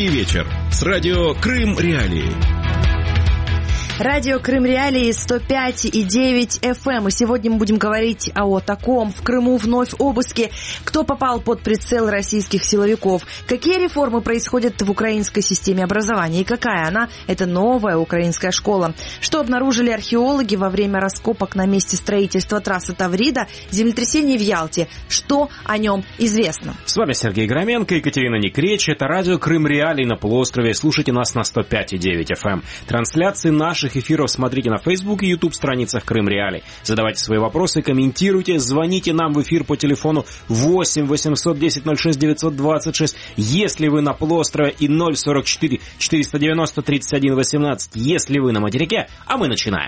Добрый вечер. С радио Крым Реалии. Радио Крым Реалии 105,9 FM. И сегодня мы будем говорить о таком. В Крыму вновь обыски. Кто попал под прицел российских силовиков? Какие реформы происходят в украинской системе образования? И какая она? Это новая украинская школа. Что обнаружили археологи во время раскопок на месте строительства трассы Таврида? Землетрясение в Ялте. Что о нем известно? С вами Сергей Громенко, Екатерина Некречь. Это радио Крым Реалии на полуострове. Слушайте нас на 105,9 FM. Трансляции наших эфиров смотрите на Facebook и YouTube страницах Крым Реалии. Задавайте свои вопросы, комментируйте, звоните нам в эфир по телефону 8 810 06 926, если вы на полуострове, и 044 490 31 18, если вы на материке, а мы начинаем.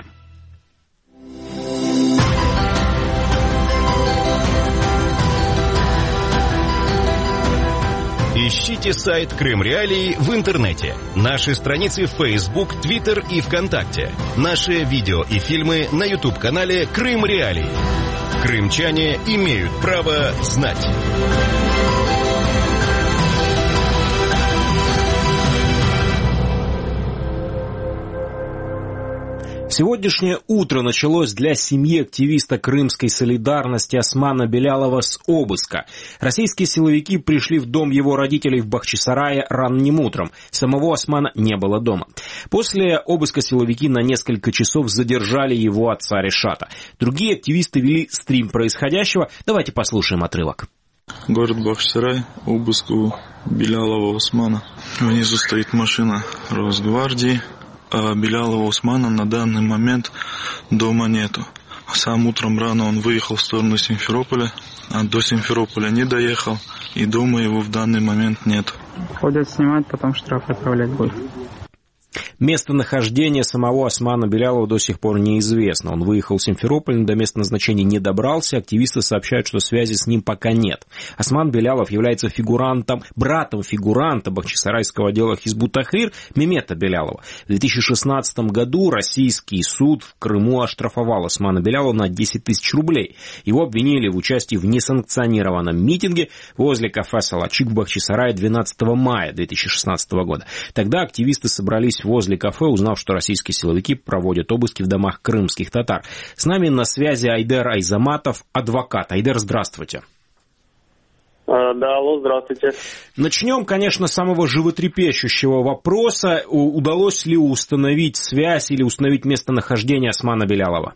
Ищите сайт Крым Реалии в интернете. Наши страницы в Facebook, Twitter и ВКонтакте. Наши видео и фильмы на YouTube-канале Крым Реалии. Крымчане имеют право знать. Сегодняшнее утро началось для семьи активиста крымской солидарности Османа Белялова с обыска. Российские силовики пришли в дом его родителей в Бахчисарае ранним утром. Самого Османа не было дома. После обыска силовики на несколько часов задержали его отца Решата. Другие активисты вели стрим происходящего. Давайте послушаем отрывок. Город Бахчисарай, обыск у Белялова Османа. Внизу стоит машина Росгвардии. А Белялова Османа на данный момент дома нету. Сам утром рано он выехал в сторону Симферополя, а до Симферополя не доехал, и дома его в данный момент нет. Ходят снимать, потом штраф отправлять будут. Местонахождение самого Османа Белялова до сих пор неизвестно. Он выехал в Симферополь, до места назначения не добрался. Активисты сообщают, что связи с ним пока нет. Осман Белялов является братом фигуранта бахчисарайского дела Хизбут Тахрир Мемета Белялова. В 2016 году российский суд в Крыму оштрафовал Османа Белялова на 10 тысяч рублей. Его обвинили в участии в несанкционированном митинге возле кафе «Салачик» в Бахчисарае 12 мая 2016 года. Тогда активисты собрались возле кафе, узнав, что российские силовики проводят обыски в домах крымских татар. С нами на связи Айдер Айзаматов, адвокат. Айдер, здравствуйте. Да, алло, здравствуйте. Начнем, конечно, с самого животрепещущего вопроса. Удалось ли установить связь или установить местонахождение Османа Белялова?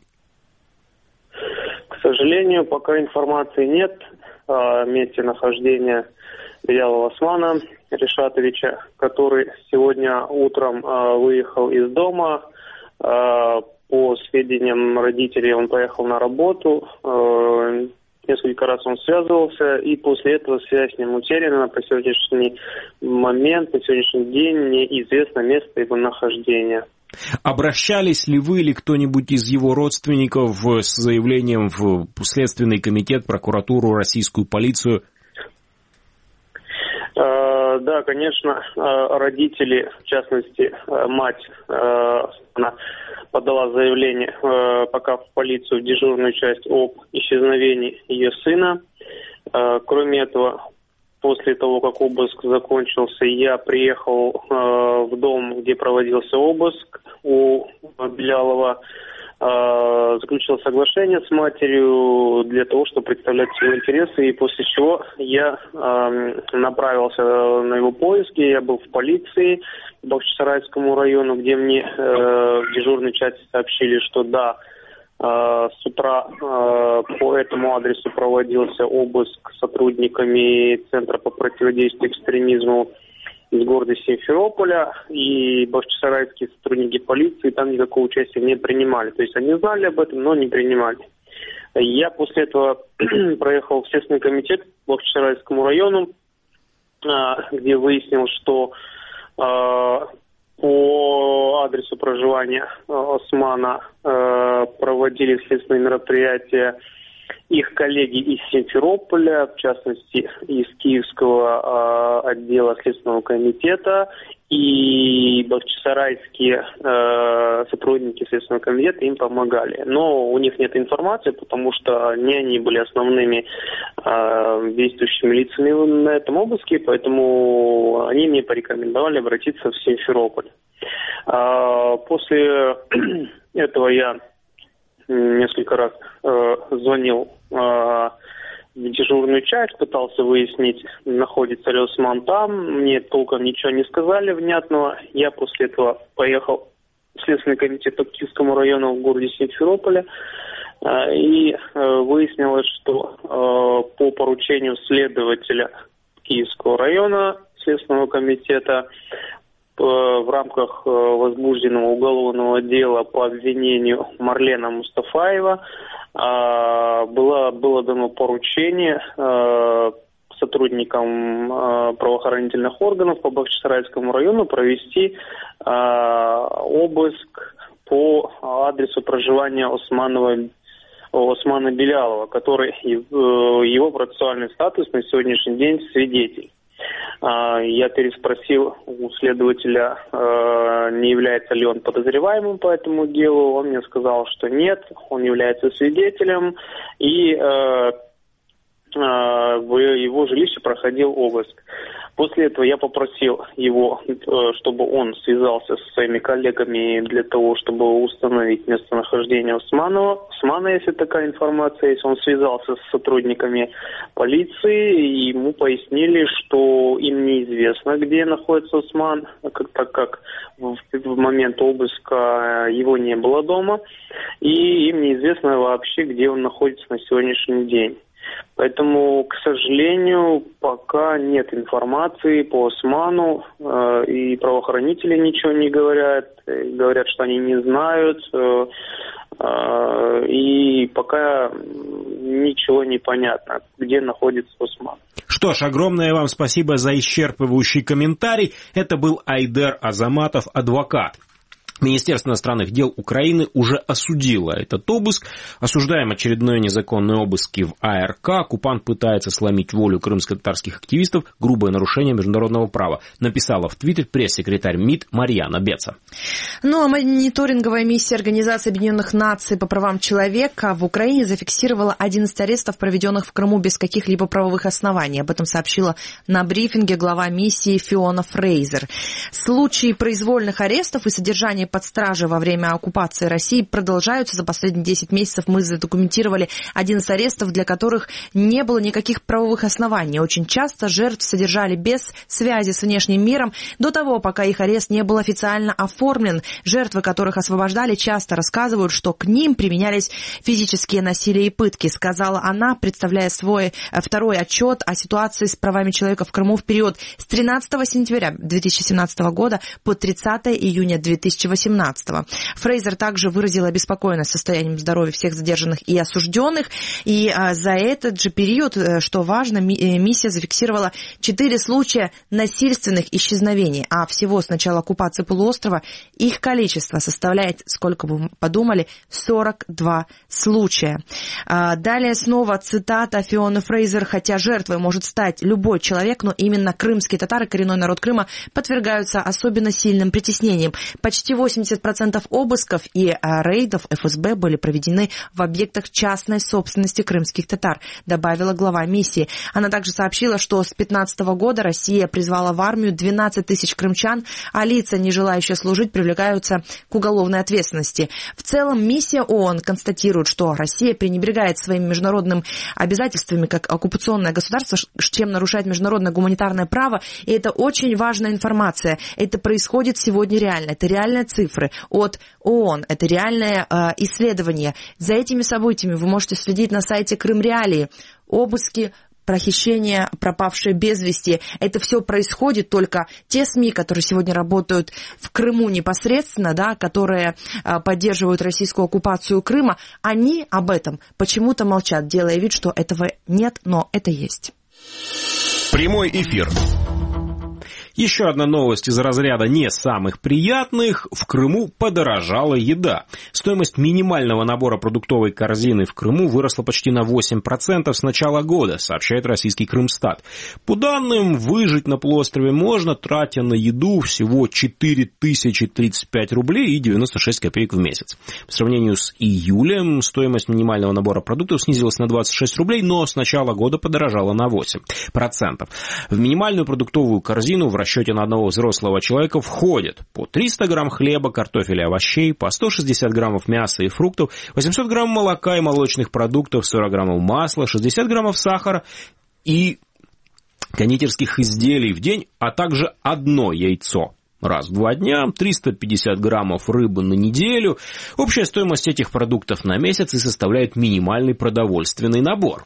К сожалению, пока информации нет о месте нахождения Белялова Османа Решатовича, который сегодня утром выехал из дома. По сведениям родителей, он поехал на работу. Несколько раз он связывался, и после этого связь с ним утеряна. По сегодняшний момент, на сегодняшний день неизвестно место его нахождения. Обращались ли вы или кто-нибудь из его родственников с заявлением в Следственный комитет, прокуратуру, российскую полицию? Да, конечно, родители, в частности, мать, она подала заявление пока в полицию, в дежурную часть об исчезновении ее сына. Кроме этого, после того, как обыск закончился, я приехал в дом, где проводился обыск у Белялова, заключил соглашение с матерью для того, чтобы представлять свои интересы, и после чего я направился на его поиски. Я был в полиции в Бахчисарайскому району, где мне в дежурной части сообщили, что да, с утра по этому адресу проводился обыск сотрудниками Центра по противодействию экстремизму из города Симферополя, и бахчисарайские сотрудники полиции там никакого участия не принимали. То есть они знали об этом, но не принимали. Я после этого проехал в Следственный комитет по Бахчисарайскому району, где выяснил, что по адресу проживания Османа проводили следственные мероприятия их коллеги из Симферополя, в частности, из Киевского отдела Следственного комитета, и бахчисарайские сотрудники Следственного комитета им помогали. Но у них нет информации, потому что не они были основными действующими лицами на этом обыске, поэтому они мне порекомендовали обратиться в Симферополь. После этого я несколько раз звонил в дежурную часть, пытался выяснить, находится ли Осман там. Мне толком ничего не сказали внятного. Я после этого поехал в Следственный комитет по Киевскому району в городе Симферополе. И выяснилось, что по поручению следователя Киевского района Следственного комитета в рамках возбужденного уголовного дела по обвинению Марлена Мустафаева было дано поручение сотрудникам правоохранительных органов по Бахчисарайскому району провести обыск по адресу проживания Османа Белялова, который его процессуальный статус на сегодняшний день свидетель. Я переспросил у следователя, не является ли он подозреваемым по этому делу. Он мне сказал, что нет, он является свидетелем, и в его жилище проходил обыск. После этого я попросил его, чтобы он связался со своими коллегами для того, чтобы установить местонахождение Османа, если такая информация есть. Он связался с сотрудниками полиции, и ему пояснили, что им неизвестно, где находится Осман, так как в момент обыска его не было дома, и им неизвестно вообще, где он находится на сегодняшний день. Поэтому, к сожалению, пока нет информации по Осману, и правоохранители ничего не говорят, что они не знают, и пока ничего не понятно, где находится Осман. Что ж, огромное вам спасибо за исчерпывающий комментарий. Это был Айдер Азаматов, адвокат. Министерство иностранных дел Украины уже осудило этот обыск. Осуждаем очередной незаконный обыск в АРК. Оккупант пытается сломить волю крымско-татарских активистов. Грубое нарушение международного права. Написала в Твиттер пресс-секретарь МИД Марьяна Беца. Ну а мониторинговая миссия Организации Объединенных Наций по правам человека в Украине зафиксировала 11 арестов, проведенных в Крыму без каких-либо правовых оснований. Об этом сообщила на брифинге глава миссии Фиона Фрейзер. Случаи произвольных арестов и содержания под стражей во время оккупации России продолжаются. За последние 10 месяцев мы задокументировали 11 арестов, для которых не было никаких правовых оснований. Очень часто жертв содержали без связи с внешним миром до того, пока их арест не был официально оформлен. Жертвы, которых освобождали, часто рассказывают, что к ним применялись физические насилия и пытки, сказала она, представляя свой второй отчет о ситуации с правами человека в Крыму в период с 13 сентября 2017 года по 30 июня 2018. Фрейзер также выразила обеспокоенность состоянием здоровья всех задержанных и осужденных. И за этот же период, что важно, миссия зафиксировала 4 случая насильственных исчезновений. А всего с начала оккупации полуострова их количество составляет, сколько бы вы подумали, 42 случая. Далее снова цитата Фионы Фрейзер. Хотя жертвой может стать любой человек, но именно крымские татары, коренной народ Крыма, подвергаются особенно сильным притеснениям. Почти 80% обысков и рейдов ФСБ были проведены в объектах частной собственности крымских татар, добавила глава миссии. Она также сообщила, что с 2015 года Россия призвала в армию 12 тысяч крымчан, а лица, не желающие служить, привлекаются к уголовной ответственности. В целом, миссия ООН констатирует, что Россия пренебрегает своими международными обязательствами как оккупационное государство, чем нарушает международное гуманитарное право, и это очень важная информация. Это происходит сегодня реально. Это реальная цифры от ООН. Это реальное исследование. За этими событиями вы можете следить на сайте Крым Реалии. Обыски, похищения, пропавшие без вести. Это все происходит, только те СМИ, которые сегодня работают в Крыму непосредственно, да, которые поддерживают российскую оккупацию Крыма, они об этом почему-то молчат, делая вид, что этого нет, но это есть. Прямой эфир. Еще одна новость из разряда не самых приятных. В Крыму подорожала еда. Стоимость минимального набора продуктовой корзины в Крыму выросла почти на 8% с начала года, сообщает российский Крымстат. По данным, выжить на полуострове можно, тратя на еду всего 4035 рублей и 96 копеек в месяц. По сравнению с июлем стоимость минимального набора продуктов снизилась на 26 рублей, но с начала года подорожала на 8%. В минимальную продуктовую корзину в расчете на одного взрослого человека входит по 300 грамм хлеба, картофеля и овощей, по 160 граммов мяса и фруктов, 800 грамм молока и молочных продуктов, 40 граммов масла, 60 граммов сахара и кондитерских изделий в день, а также одно яйцо раз в 2 дня, 350 граммов рыбы на неделю. Общая стоимость этих продуктов на месяц и составляет минимальный продовольственный набор.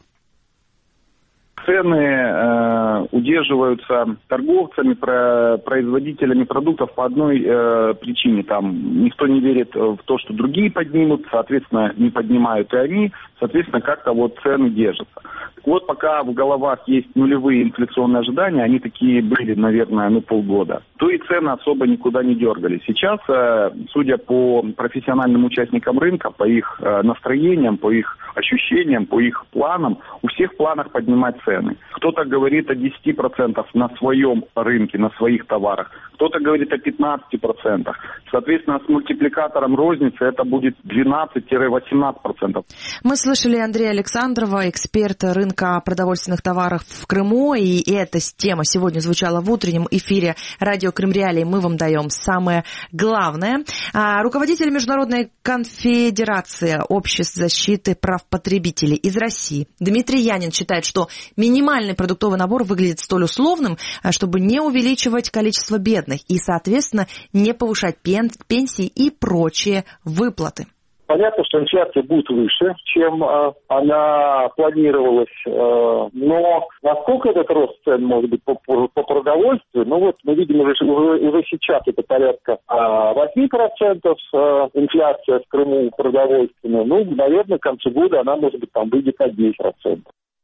Цены удерживаются торговцами, производителями продуктов по одной причине. Там никто не верит в то, что другие поднимут, соответственно, не поднимают и они, соответственно, как-то вот цены держатся. Вот пока в головах есть нулевые инфляционные ожидания, они такие были, наверное, полгода, то и цены особо никуда не дергали. Сейчас, судя по профессиональным участникам рынка, по их настроениям, по их ощущениям, по их планам, у всех в планах поднимать цены. Кто-то говорит о 10% на своем рынке, на своих товарах, кто-то говорит о 15%. Соответственно, с мультипликатором розницы это будет 12-18%. Мы слышали Андрея Александрова, эксперта рынка продовольственных товаров в Крыму, и эта тема сегодня звучала в утреннем эфире радио Крым Реалии. Мы вам даем самое главное. Руководитель Международной конфедерации обществ защиты прав потребителей из России Дмитрий Янин считает, что минимальный продуктовый набор выглядит столь условным, чтобы не увеличивать количество бедных и, соответственно, не повышать пенсии и прочие выплаты. Понятно, что инфляция будет выше, чем она планировалась, но насколько этот рост цен может быть по продовольствию, мы видим уже сейчас это порядка 8% инфляция в Крыму продовольственная, наверное, к концу года она может быть выйдет на 10%.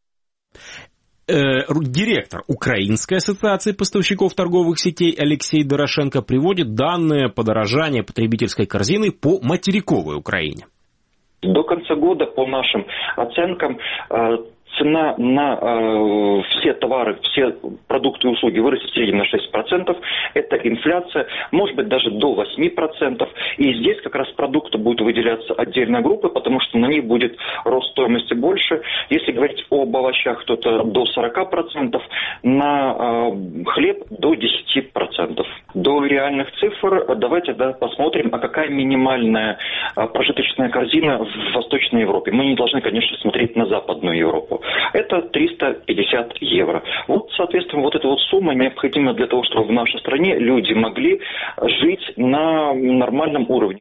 Директор Украинской ассоциации поставщиков торговых сетей Алексей Дорошенко приводит данные подорожания потребительской корзины по материковой Украине. До конца года, по нашим оценкам, цена на все товары, все продукты и услуги вырастет в среднем на 6%. Это инфляция, может быть, даже до 8%. И здесь как раз продукты будут выделяться отдельной группой, потому что на них будет рост стоимости больше. Если говорить об овощах, то это до 40%, на хлеб до 10%. До реальных цифр давайте посмотрим, а какая минимальная прожиточная корзина в Восточной Европе. Мы не должны, конечно, смотреть на Западную Европу. Это 350 евро. Соответственно, эта сумма необходима для того, чтобы в нашей стране люди могли жить на нормальном уровне.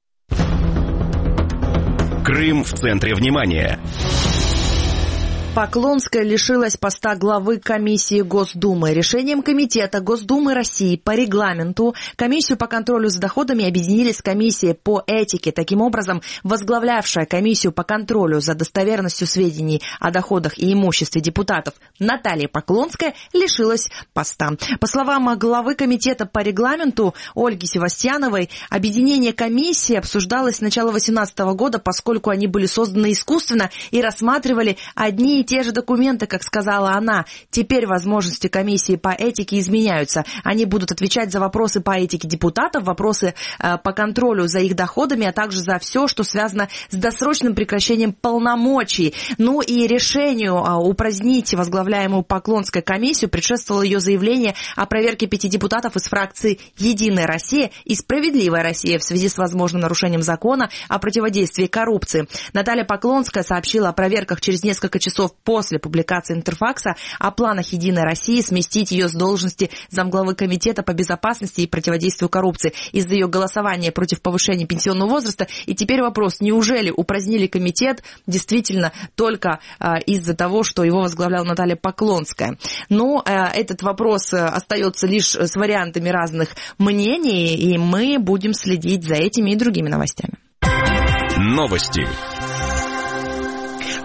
Крым в центре внимания. Поклонская лишилась поста главы комиссии Госдумы. Решением Комитета Госдумы России по регламенту комиссию по контролю за доходами объединили с комиссией по этике. Таким образом, возглавлявшая комиссию по контролю за достоверностью сведений о доходах и имуществе депутатов Наталья Поклонская лишилась поста. По словам главы Комитета по регламенту Ольги Севастьяновой, объединение комиссии обсуждалось с начала 2018 года, поскольку они были созданы искусственно и рассматривали одни и те же документы, как сказала она. Теперь возможности комиссии по этике изменяются. Они будут отвечать за вопросы по этике депутатов, вопросы по контролю за их доходами, а также за все, что связано с досрочным прекращением полномочий. И решению упразднить возглавляемую Поклонской комиссию предшествовало ее заявление о проверке 5 депутатов из фракции «Единая Россия» и «Справедливая Россия» в связи с возможным нарушением закона о противодействии коррупции. Наталья Поклонская сообщила о проверках через несколько часов после публикации Интерфакса о планах «Единой России» сместить ее с должности замглавы Комитета по безопасности и противодействию коррупции из-за ее голосования против повышения пенсионного возраста. И теперь вопрос, неужели упразднили комитет действительно только из-за того, что его возглавляла Наталья Поклонская? Этот вопрос остается лишь с вариантами разных мнений, и мы будем следить за этими и другими новостями. Новости.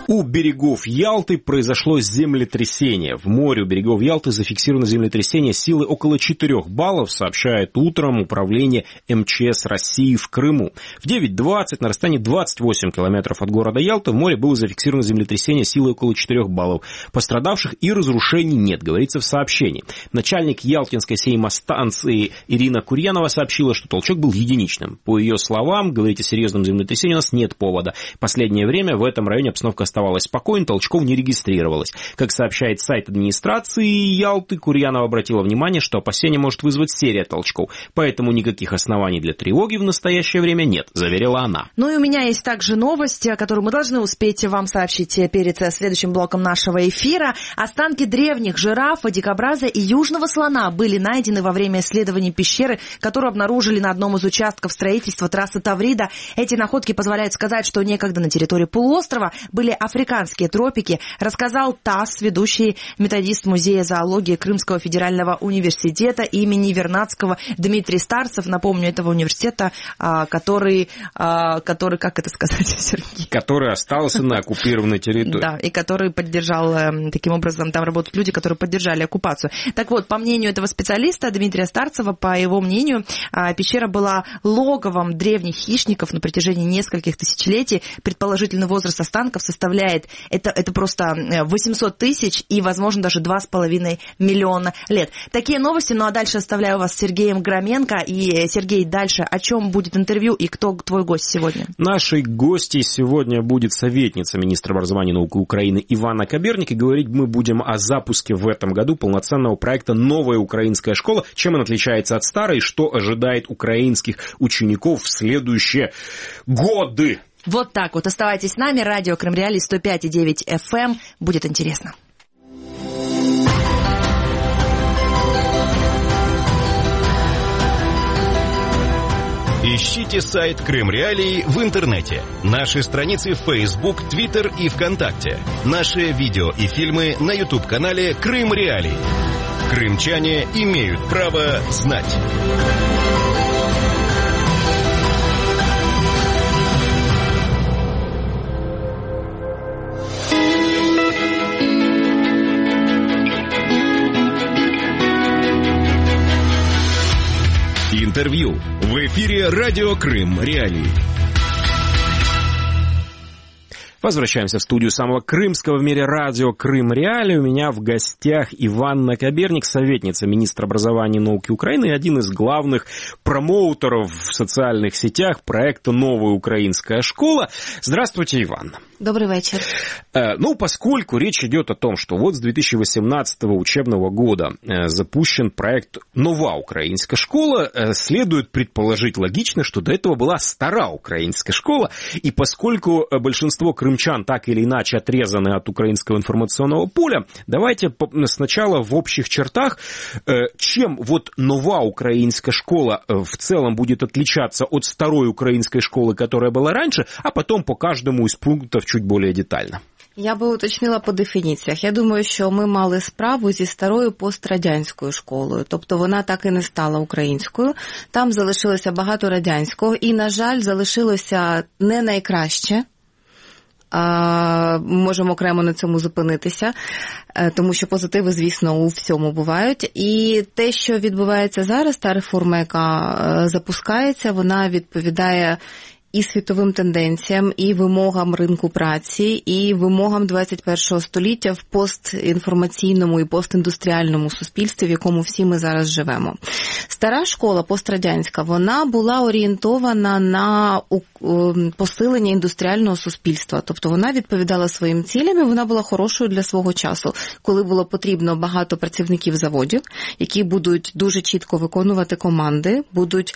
У берегов Ялты произошло землетрясение. В море у берегов Ялты зафиксировано землетрясение силы около 4 баллов, сообщает утром управление МЧС России в Крыму. В 9:20 на расстоянии 28 километров от города Ялта в море было зафиксировано землетрясение силы около 4 баллов. Пострадавших и разрушений нет, говорится в сообщении. Начальник Ялтинской сеймостанции Ирина Курьянова сообщила, что толчок был единичным. По ее словам, говорить о серьезном землетрясении у нас нет повода. В последнее время в этом районе обстановка оставалась спокойной, толчков не регистрировалось. Как сообщает сайт администрации Ялты, Курьянова обратила внимание, что опасение может вызвать серия толчков, поэтому никаких оснований для тревоги в настоящее время нет, заверила она. Ну и у меня есть также новость, которую мы должны успеть вам сообщить перед следующим блоком нашего эфира. Останки древних жирафа, дикобраза и южного слона были найдены во время исследований пещеры, которую обнаружили на одном из участков строительства трассы Таврида. Эти находки позволяют сказать, что некогда на территории полуострова были африканские тропики, рассказал ТАСС, ведущий методист Музея зоологии Крымского федерального университета имени Вернадского Дмитрий Старцев. Напомню, этого университета, который, как это сказать, Сергей? Который остался на оккупированной территории. Да, и который поддержал, таким образом, там работают люди, которые поддержали оккупацию. Так вот, по мнению этого специалиста Дмитрия Старцева, по его мнению, пещера была логовом древних хищников на протяжении нескольких тысячелетий. Предположительный возраст останков составляет, это просто 800 тысяч и, возможно, даже 2,5 миллиона лет. Такие новости, ну а дальше оставляю вас с Сергеем Громенко. И, Сергей, дальше о чем будет интервью и кто твой гость сегодня? Нашей гостьей сегодня будет советница министра образования и науки Украины Иванна Каберник. И говорить мы будем о запуске в этом году полноценного проекта «Новая украинская школа». Чем она отличается от старой, что ожидает украинских учеников в следующие годы. Вот так вот. Оставайтесь с нами. Радио Крым Реалии 105,9 FM. Будет интересно. Ищите сайт Крым Реалии в интернете. Наши страницы в Facebook, Twitter и ВКонтакте. Наши видео и фильмы на YouTube-канале Крым Реалии. Крымчане имеют право знать. Интервью в эфире радио Крым Реалии. Возвращаемся в студию самого крымского в мире радио Крым Реалии. У меня в гостях Иванна Каберник, советница министра образования и науки Украины и один из главных промоутеров в социальных сетях проекта «Новая украинская школа». Здравствуйте, Иванна. Добрый вечер. Поскольку речь идет о том, что вот с 2018 учебного года запущен проект «Нова украинская школа», следует предположить логично, что до этого была «Стара украинская школа», и поскольку большинство крымчан так или иначе отрезаны от украинского информационного поля, давайте сначала в общих чертах, чем вот «Нова украинская школа» в целом будет отличаться от старой украинской школы, которая была раньше, а потом по каждому из пунктов чуть более детально. Я би уточнила по дефініціях. Я думаю, що ми мали справу зі старою пострадянською школою. Тобто вона так і не стала українською. Там залишилося багато радянського і, на жаль, залишилося не найкраще. Можемо окремо на цьому зупинитися, тому що позитиви, звісно, у всьому бувають. І те, що відбувається зараз, та реформа, яка запускається, вона відповідає і світовим тенденціям, і вимогам ринку праці, і вимогам 21-го століття в постінформаційному і постіндустріальному суспільстві, в якому всі ми зараз живемо. Стара школа, пострадянська, вона була орієнтована на посилення індустріального суспільства. Тобто вона відповідала своїм цілям, і вона була хорошою для свого часу, коли було потрібно багато працівників заводів, які будуть дуже чітко виконувати команди, будуть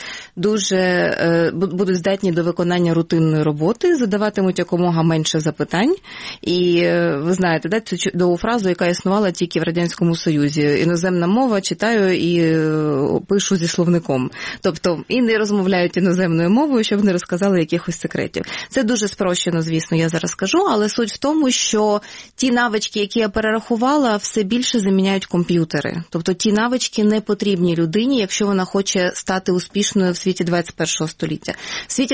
здатні до виконання рутинної роботи, задаватимуть якомога менше запитань. І ви знаєте, цю чудову фразу, яка існувала тільки в Радянському Союзі. Іноземна мова, читаю і пишу зі словником. Тобто і не розмовляють іноземною мовою, щоб не розказали якихось секретів. Це дуже спрощено, звісно, я зараз кажу, але суть в тому, що ті навички, які я перерахувала, все більше заміняють комп'ютери. Тобто ті навички не потрібні людині, якщо вона хоче стати успішною в світі 21-го століття. В світі 21-го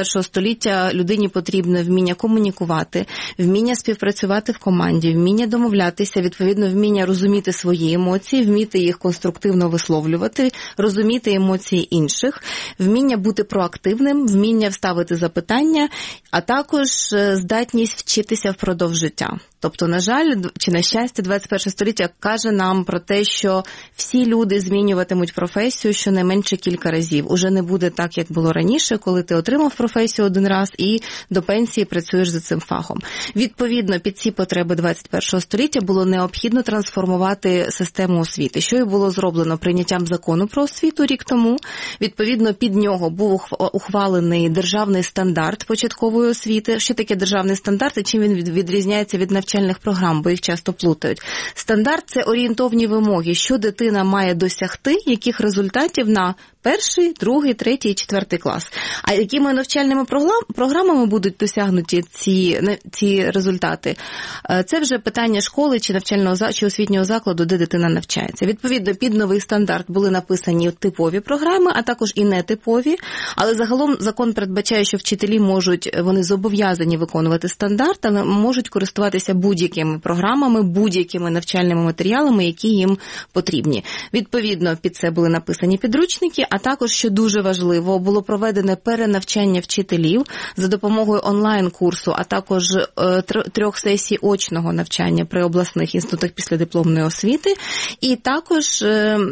21 століття людині потрібне вміння комунікувати, вміння співпрацювати в команді, вміння домовлятися, відповідно, вміння розуміти свої емоції, вміти їх конструктивно висловлювати, розуміти емоції інших, вміння бути проактивним, вміння вставити запитання, а також здатність вчитися впродовж життя. Тобто, на жаль, чи на щастя, 21 століття каже нам про те, що всі люди змінюватимуть професію щонайменше кілька разів. Уже не буде так, як було раніше, коли ти отримав професію один раз і до пенсії працюєш за цим фахом. Відповідно, під ці потреби 21 століття було необхідно трансформувати систему освіти, що і було зроблено прийняттям закону про освіту рік тому. Відповідно, під нього був ухвалений державний стандарт початкової освіти. Що таке державний стандарт і чим він відрізняється від навчальних програм, бо їх часто плутають. Стандарт – це орієнтовні вимоги, що дитина має досягти, яких результатів на перший, другий, третій і четвертий клас. А якими навчальними програмами будуть досягнуті ці результати? Це вже питання школи чи навчального чи освітнього закладу, де дитина навчається. Відповідно, під новий стандарт були написані типові програми, а також і нетипові. Але загалом закон передбачає, що вчителі вони зобов'язані виконувати стандарт, але можуть користуватися будь-якими програмами, будь-якими навчальними матеріалами, які їм потрібні. Відповідно, під це були написані підручники, а також, що дуже важливо, було проведене перенавчання вчителів за допомогою онлайн-курсу, а також 3 сесій очного навчання при обласних інститутах післядипломної освіти. І також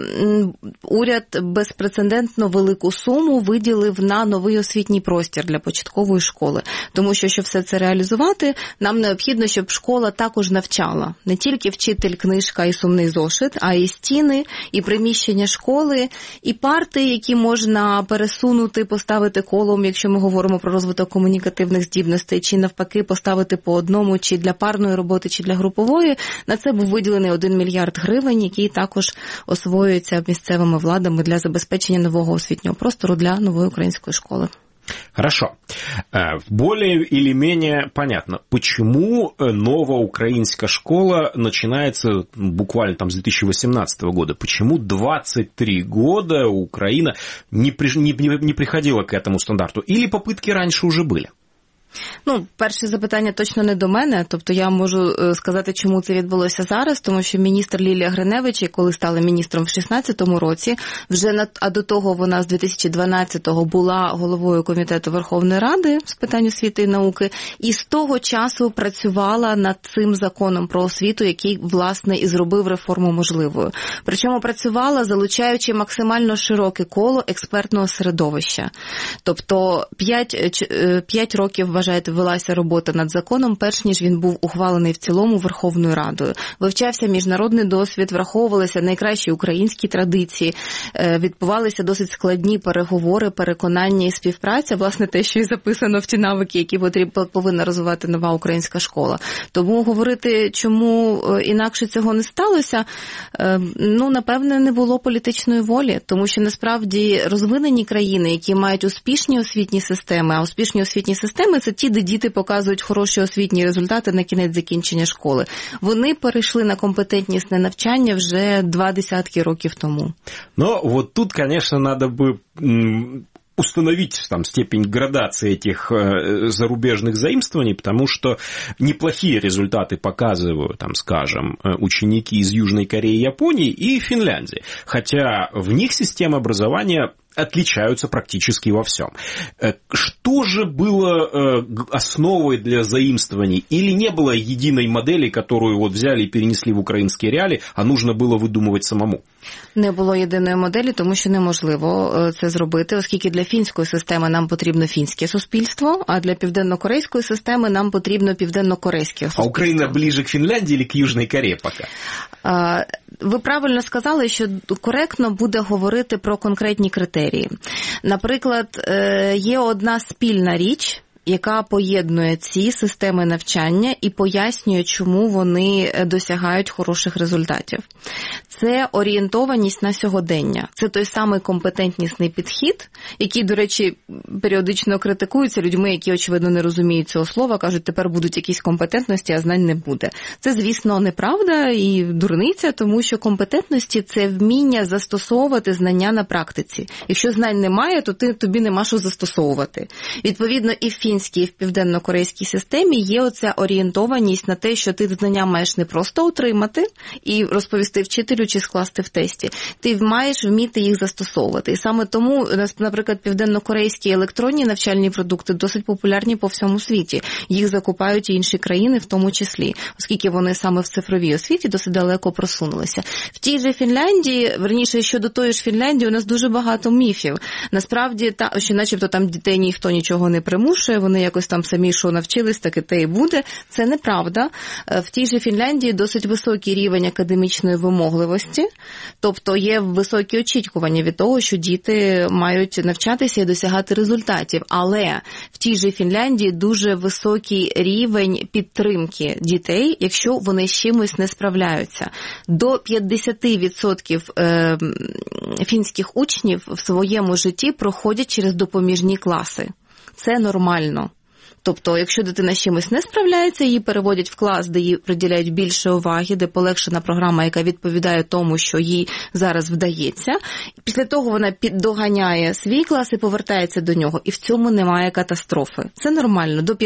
уряд безпрецедентно велику суму виділив на новий освітній простір для початкової школи. Тому що, щоб все це реалізувати, нам необхідно, щоб школа також навчала. Не тільки вчитель, книжка і сумний зошит, а і стіни, і приміщення школи, і парти, які можна пересунути, поставити колом, якщо ми говоримо про розвиток комунікативних здібностей, чи навпаки поставити по одному, чи для парної роботи, чи для групової. На це був виділений 1 мільярд гривень, який також освоюється місцевими владами для забезпечення нового освітнього простору для нової української школи. Хорошо. Более или менее понятно, почему новая украинская школа начинается буквально там с 2018 года. Почему 23 года Украина не приходила к этому стандарту? Или попытки раньше уже были? Перше запитання точно не до мене, тобто я можу сказати, чому це відбулося зараз, тому що міністр Лілія Гриневич, коли стала міністром в 2016 році, а до того вона з 2012-го була головою комітету Верховної Ради з питань освіти і науки, і з того часу працювала над цим законом про освіту, який, власне, і зробив реформу можливою. Причому працювала, залучаючи максимально широке коло експертного середовища. Тобто 5 років, вважаєте, велася робота над законом, перш ніж він був ухвалений в цілому Верховною Радою. Вивчався міжнародний досвід, враховувалися найкращі українські традиції, відбувалися досить складні переговори, переконання і співпраця, власне, те, що і записано в ті навики, які повинна розвивати нова українська школа. Тому говорити, чому інакше цього не сталося, напевне, не було політичної волі, тому що, насправді, розвинені країни, які мають успішні освітні системи, а успішні освітні системи – це ті, де діти показують хороші освітні результати на кінець закінчення школи. Вони перейшли на компетентнісне навчання вже 20 років тому. Вот тут, конечно, надо бы установить там степень градации этих зарубежных заимствований, потому что неплохие результаты показывают, там, скажем, ученики из Южной Кореи, Японии и Финляндии. Хотя в них система образования отличаются практически во всем. Что же было основой для заимствований? Или не было единой модели, которую вот взяли и перенесли в українські реалії, а нужно було видумувати самому? Не було єдиної моделі, тому що неможливо це зробити, оскільки для фінської системи нам потрібно фінське суспільство, а для південно-корейської системи нам потрібно південно-корейське суспільство. А Україна ближе к Фінляндії чи к Южній Кореї поки? Ви правильно сказали, що коректно буде говорити про конкретні критерії. Наприклад, є одна спільна річ, яка поєднує ці системи навчання і пояснює, чому вони досягають хороших результатів. Це орієнтованість на сьогодення. Це той самий компетентнісний підхід, який, до речі, періодично критикується людьми, які, очевидно, не розуміють цього слова, кажуть, тепер будуть якісь компетентності, а знань не буде. Це, звісно, неправда і дурниця, тому що компетентності – це вміння застосовувати знання на практиці. Якщо знань немає, то тобі нема що застосовувати. Відповідно, і в фінській, і в південно-корейській системі є оця орієнтованість на те, що ти знання маєш не просто отримати і розповісти вчителю чи скласти в тесті. Ти маєш вміти їх застосовувати. І саме тому, наприклад, південно-корейські електронні навчальні продукти досить популярні по всьому світі. Їх закупають і інші країни в тому числі, оскільки вони саме в цифровій освіті досить далеко просунулися. В тій же Фінляндії, верніше, щодо тої ж Фінляндії, у нас дуже багато міфів. Насправді, що начебто там дітей ніхто нічого не примушує, вони якось там самі що навчились, так і те і буде. Це неправда. В тій же Фінляндії досить високий рівень академічної вимогливості, тобто є високі очікування від того, що діти мають навчатися і досягати результатів. Але в тій же Фінляндії дуже високий рівень підтримки дітей, якщо вони з чимось не справляються. До 50% фінських учнів в своєму житті проходять через допоміжні класи. Це нормально. Тобто, якщо дитина з чимось не справляється, її переводять в клас, де їй приділяють більше уваги, де полегшена програма, яка відповідає тому, що їй зараз вдається. Після того вона доганяє свій клас і повертається до нього. І в цьому немає катастрофи. Це нормально. До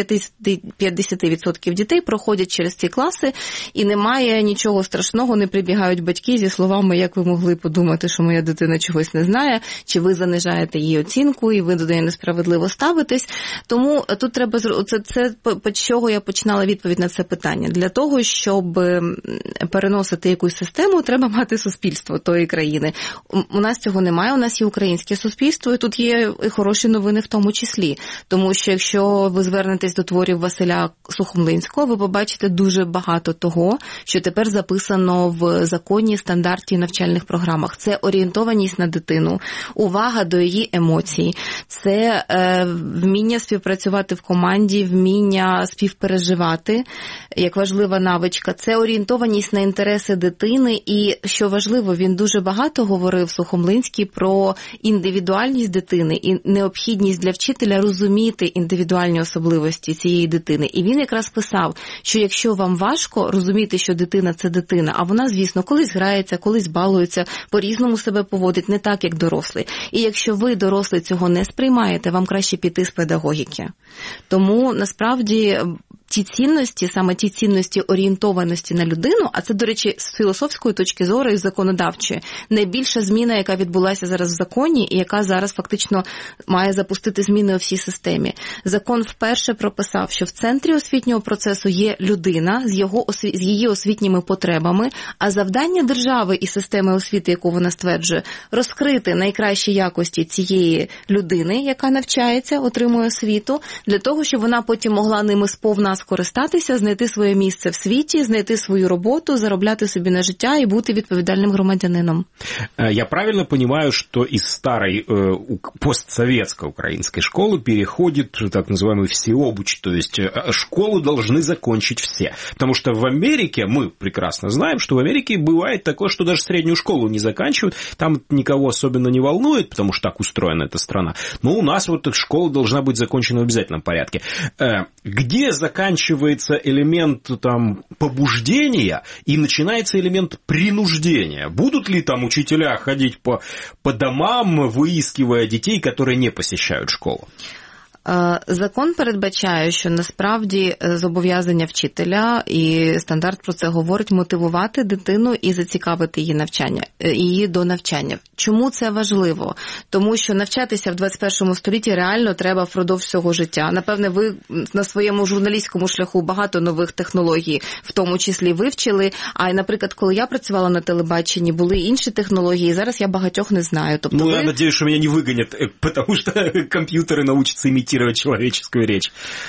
50% дітей проходять через ці класи, і немає нічого страшного, не прибігають батьки зі словами, як ви могли подумати, що моя дитина чогось не знає, чи ви занижаєте її оцінку, і ви до неї несправедливо ставитесь. Тому тут треба це по чого я починала відповідь на це питання. Для того, щоб переносити якусь систему, треба мати суспільство тої країни. У нас цього немає, у нас є українське суспільство, і тут є і хороші новини в тому числі. Тому що якщо ви звернетесь до творів Василя Сухомлинського, ви побачите дуже багато того, що тепер записано в законі, стандарті, навчальних програмах. Це орієнтованість на дитину, увага до її емоцій, це вміння співпрацювати в команді, вміння співпереживати, як важлива навичка. Це орієнтованість на інтереси дитини і, що важливо, він дуже багато говорив, Сухомлинський, про індивідуальність дитини і необхідність для вчителя розуміти індивідуальні особливості цієї дитини. І він якраз писав, що якщо вам важко розуміти, що дитина – це дитина, а вона, звісно, колись грається, колись балується, по-різному себе поводить, не так, як дорослий. І якщо ви, дорослий, цього не сприймаєте, вам краще піти з педагогіки. Тому, насправді, ті цінності, саме ті цінності орієнтованості на людину, а це, до речі, з філософської точки зору і законодавчої, найбільша зміна, яка відбулася зараз в законі і яка зараз фактично має запустити зміни у всій системі. Закон вперше прописав, що в центрі освітнього процесу є людина з її освітніми потребами, а завдання держави і системи освіти, яку вона стверджує, розкрити найкращі якості цієї людини, яка навчається, отримує освіту, для того, щоб вона потім могла ними сповна скористатися, знайти своє місце в світі, знайти свою роботу, заробляти собі на життя и быть відповідальним громадянином. Я правильно понимаю, что из старой постсоветской украинской школы переходит так называемый всеобуч, то есть школу должны закончить все. Потому что в Америке, мы прекрасно знаем, что в Америке бывает такое, что даже среднюю школу не заканчивают, там никого особенно не волнует, потому что так устроена эта страна. Но у нас вот школа должна быть закончена в обязательном порядке. Где заканчивается элемент там побуждения и начинается элемент принуждения? Будут ли там учителя ходить по домам, выискивая детей, которые не посещают школу? Закон передбачає, що насправді зобов'язання вчителя, і стандарт про це говорить, мотивувати дитину і зацікавити її до навчання. Чому це важливо? Тому що навчатися в 21 столітті реально треба впродовж всього життя. Напевне, ви на своєму журналістському шляху багато нових технологій, в тому числі вивчили, а, наприклад, коли я працювала на телебаченні, були інші технології, зараз я багатьох не знаю. Тобто я надеюсь, что меня не выгонят, потому что компьютеры научатся имитировать человеческую речь.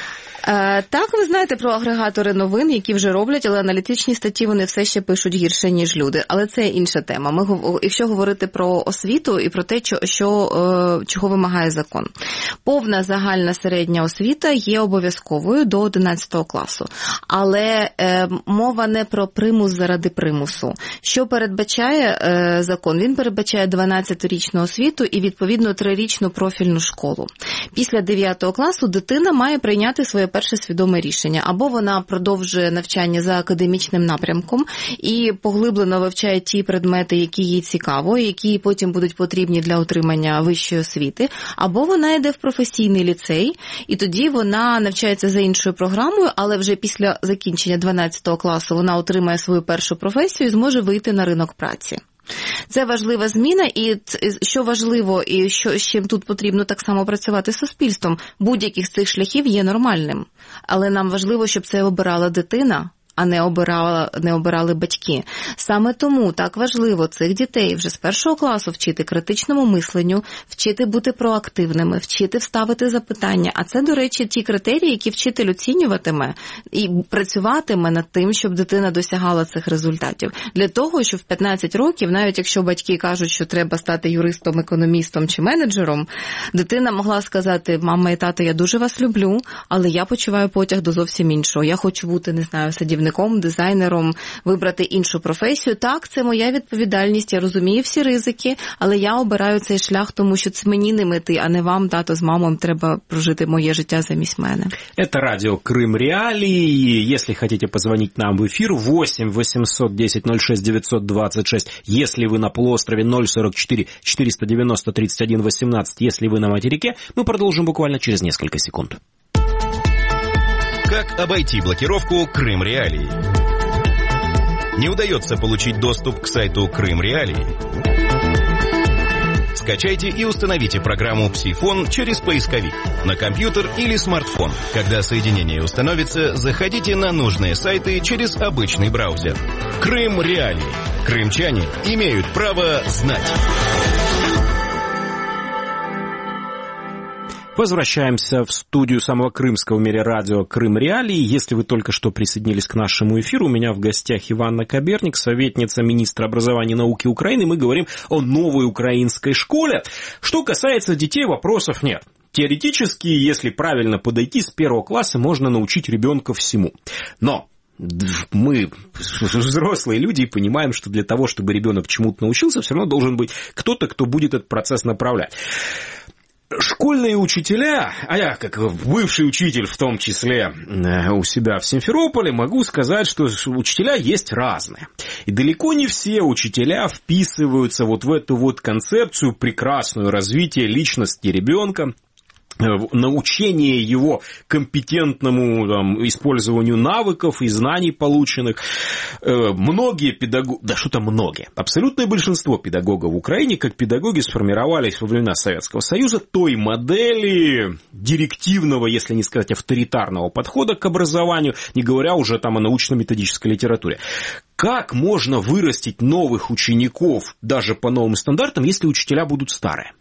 Так, ви знаєте про агрегатори новин, які вже роблять, але аналітичні статті вони все ще пишуть гірше, ніж люди. Але це інша тема. Якщо говорити про освіту і про те, чого вимагає закон. Повна загальна середня освіта є обов'язковою до 11 класу. Але мова не про примус заради примусу. Що передбачає закон? Він передбачає 12-річну освіту і, відповідно, 3-річну профільну школу. Після 9 класу дитина має прийняти своє перше свідоме рішення. Або вона продовжує навчання за академічним напрямком і поглиблено вивчає ті предмети, які їй цікаво, які потім будуть потрібні для отримання вищої освіти. Або вона йде в професійний ліцей, і тоді вона навчається за іншою програмою, але вже після закінчення 12 класу вона отримає свою першу професію і зможе вийти на ринок праці. Це важлива зміна, і що важливо, і з чим тут потрібно так само працювати з суспільством, будь-яких з цих шляхів є нормальним. Але нам важливо, щоб це обирала дитина, а не обирали батьки. Саме тому так важливо цих дітей вже з першого класу вчити критичному мисленню, вчити бути проактивними, вчити ставити запитання. А це, до речі, ті критерії, які вчитель оцінюватиме і працюватиме над тим, щоб дитина досягала цих результатів. Для того, щоб в 15 років, навіть якщо батьки кажуть, що треба стати юристом, економістом чи менеджером, дитина могла сказати: мама і тато, я дуже вас люблю, але я почуваю потяг до зовсім іншого. Я хочу бути, не знаю, садівником, дизайнером, вибрати іншу професію. Так, це моя відповідальність, я розумію всі ризики, але я обираю цей шлях, тому що це мені ним іти, а не вам, тато з мамою, треба прожити моє життя замість мене. Это радио Крым Реалии. Если хотите позвонить нам в эфир, 8 800 10 06 926. Если вы на полуострове, 044 490 31 18. Если вы на материке, мы продолжим буквально через несколько секунд. Как обойти блокировку Крым Реалии? Не удается получить доступ к сайту Крым Реалии? Скачайте и установите программу «Псифон» через поисковик на компьютер или смартфон. Когда соединение установится, заходите на нужные сайты через обычный браузер. Крым Реалии. Крымчане имеют право знать. Возвращаемся в студию самого крымского в мире радио «Крым Реалии». Если вы только что присоединились к нашему эфиру, у меня в гостях Иванна Каберник, советница министра образования и науки Украины. Мы говорим о новой украинской школе. Что касается детей, вопросов нет. Теоретически, если правильно подойти, с 1 класса можно научить ребенка всему. Но мы взрослые люди и понимаем, что для того, чтобы ребенок чему-то научился, все равно должен быть кто-то, кто будет этот процесс направлять. Школьные учителя, а я, как бывший учитель, в том числе у себя в Симферополе, могу сказать, что учителя есть разные. И далеко не все учителя вписываются вот в эту вот концепцию прекрасную развития личности ребенка, научение его компетентному использованию навыков и знаний полученных. Многие педагоги, да что там многие, абсолютное большинство педагогов в Украине, как педагоги, сформировались во времена Советского Союза той модели директивного, если не сказать авторитарного подхода к образованию, не говоря уже там о научно-методической литературе. Как можно вырастить новых учеников даже по новым стандартам, если учителя будут старые?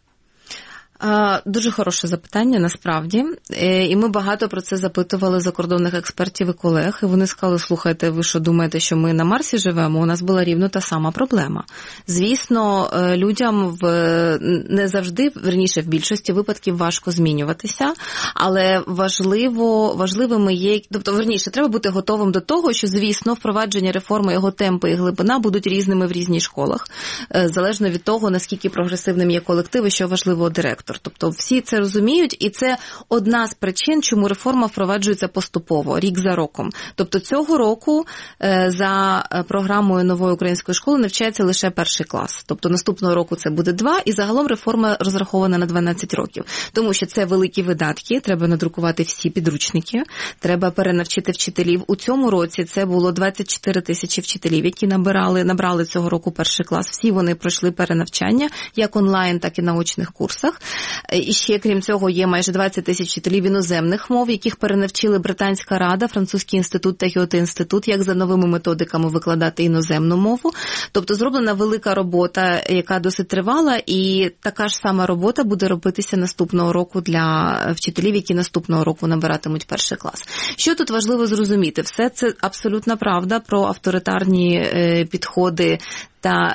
Дуже хороше запитання, насправді. І ми багато про це запитували закордонних експертів і колег. І вони сказали: слухайте, ви що думаєте, що ми на Марсі живемо? У нас була рівно та сама проблема. Звісно, людям не завжди, верніше в більшості випадків важко змінюватися, але важливими є, тобто, верніше, треба бути готовим до того, що, звісно, впровадження реформи, його темпи і глибина будуть різними в різних школах, залежно від того, наскільки прогресивним є колектив і що важливо директор. Тобто всі це розуміють, і це одна з причин, чому реформа впроваджується поступово, рік за роком. Тобто цього року за програмою нової української школи навчається лише 1 клас. Тобто наступного року це буде 2, і загалом реформа розрахована на 12 років. Тому що це великі видатки, треба надрукувати всі підручники, треба перенавчити вчителів. У цьому році це було 24 тисячі вчителів, які набрали цього року 1 клас. Всі вони пройшли перенавчання, як онлайн, так і на очних курсах. І ще, крім цього, є майже 20 тисяч вчителів іноземних мов, яких перенавчили Британська рада, Французький інститут та Гьоте-інститут, як за новими методиками викладати іноземну мову. Тобто зроблена велика робота, яка досить тривала, і така ж сама робота буде робитися наступного року для вчителів, які наступного року набиратимуть перший клас. Що тут важливо зрозуміти? Все це абсолютна правда про авторитарні підходи та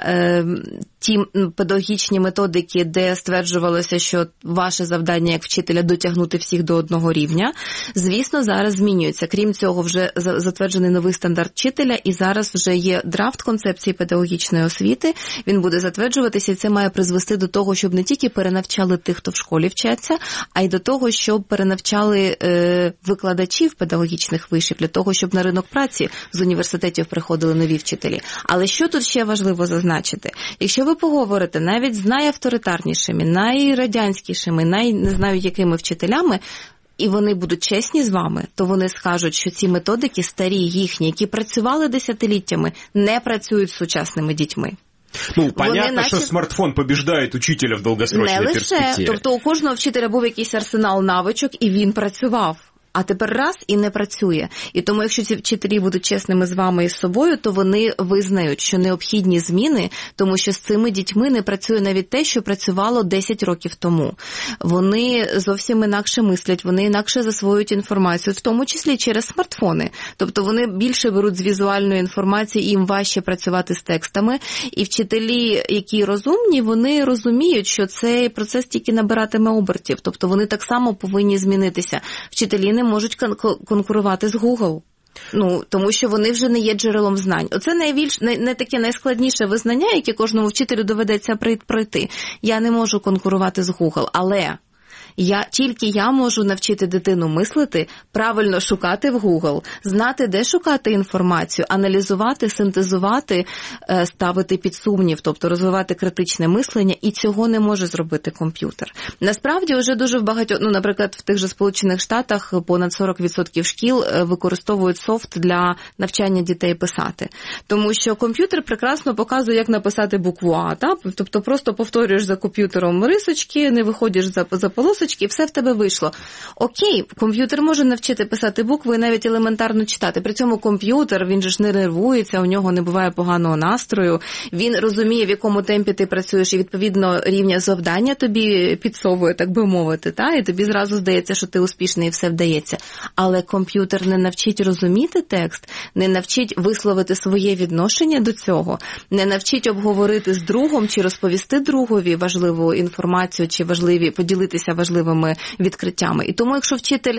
ті педагогічні методики, де стверджувалося, що ваше завдання як вчителя дотягнути всіх до одного рівня, звісно, зараз змінюється. Крім цього, вже затверджений новий стандарт вчителя, і зараз вже є драфт концепції педагогічної освіти, він буде затверджуватися, і це має призвести до того, щоб не тільки перенавчали тих, хто в школі вчаться, а й до того, щоб перенавчали викладачів педагогічних вишів, для того, щоб на ринок праці з університетів приходили нові вчителі. Але що тут ще важливо зазначити? Якщо ви поговорите навіть з найавторитарнішими, найрадянськішими, не знаю якими вчителями, і вони будуть чесні з вами, то вони скажуть, що ці методики старі їхні, які працювали десятиліттями, не працюють з сучасними дітьми. Ну, понятно, що смартфон побіждає учителя в довгострочній перспективі. Не лише. Тобто у кожного вчителя був якийсь арсенал навичок, і він працював. А тепер раз і не працює. І тому, якщо ці вчителі будуть чесними з вами і з собою, то вони визнають, що необхідні зміни, тому що з цими дітьми не працює навіть те, що працювало 10 років тому. Вони зовсім інакше мислять, вони інакше засвоюють інформацію, в тому числі через смартфони. Тобто вони більше беруть з візуальної інформації, і їм важче працювати з текстами. І вчителі, які розумні, вони розуміють, що цей процес тільки набиратиме обертів. Тобто вони так само повинні змінитися. Вчителі не можуть конкурувати з Google. Тому що вони вже не є джерелом знань. Оце не таке найскладніше визнання, яке кожному вчителю доведеться пройти. Я не можу конкурувати з Google, але тільки я можу навчити дитину мислити, правильно шукати в Google, знати, де шукати інформацію, аналізувати, синтезувати, ставити під сумнів, тобто розвивати критичне мислення, і цього не може зробити комп'ютер. Насправді, вже дуже в багатьох, наприклад, в тих же Сполучених Штатах понад 40% шкіл використовують софт для навчання дітей писати. Тому що комп'ютер прекрасно показує, як написати букву А, так? Тобто просто повторюєш за комп'ютером рисочки, не виходиш за полосочки, і все в тебе вийшло. Окей, комп'ютер може навчити писати букви і навіть елементарно читати. При цьому комп'ютер, він же ж не нервується, у нього не буває поганого настрою, він розуміє, в якому темпі ти працюєш, і відповідно рівня завдання тобі підсовує, так би мовити, і тобі зразу здається, що ти успішний і все вдається. Але комп'ютер не навчить розуміти текст, не навчить висловити своє відношення до цього, не навчить обговорити з другом чи розповісти другові важливу інформацію, чи поділитися важливими відкриттями. І тому, якщо вчитель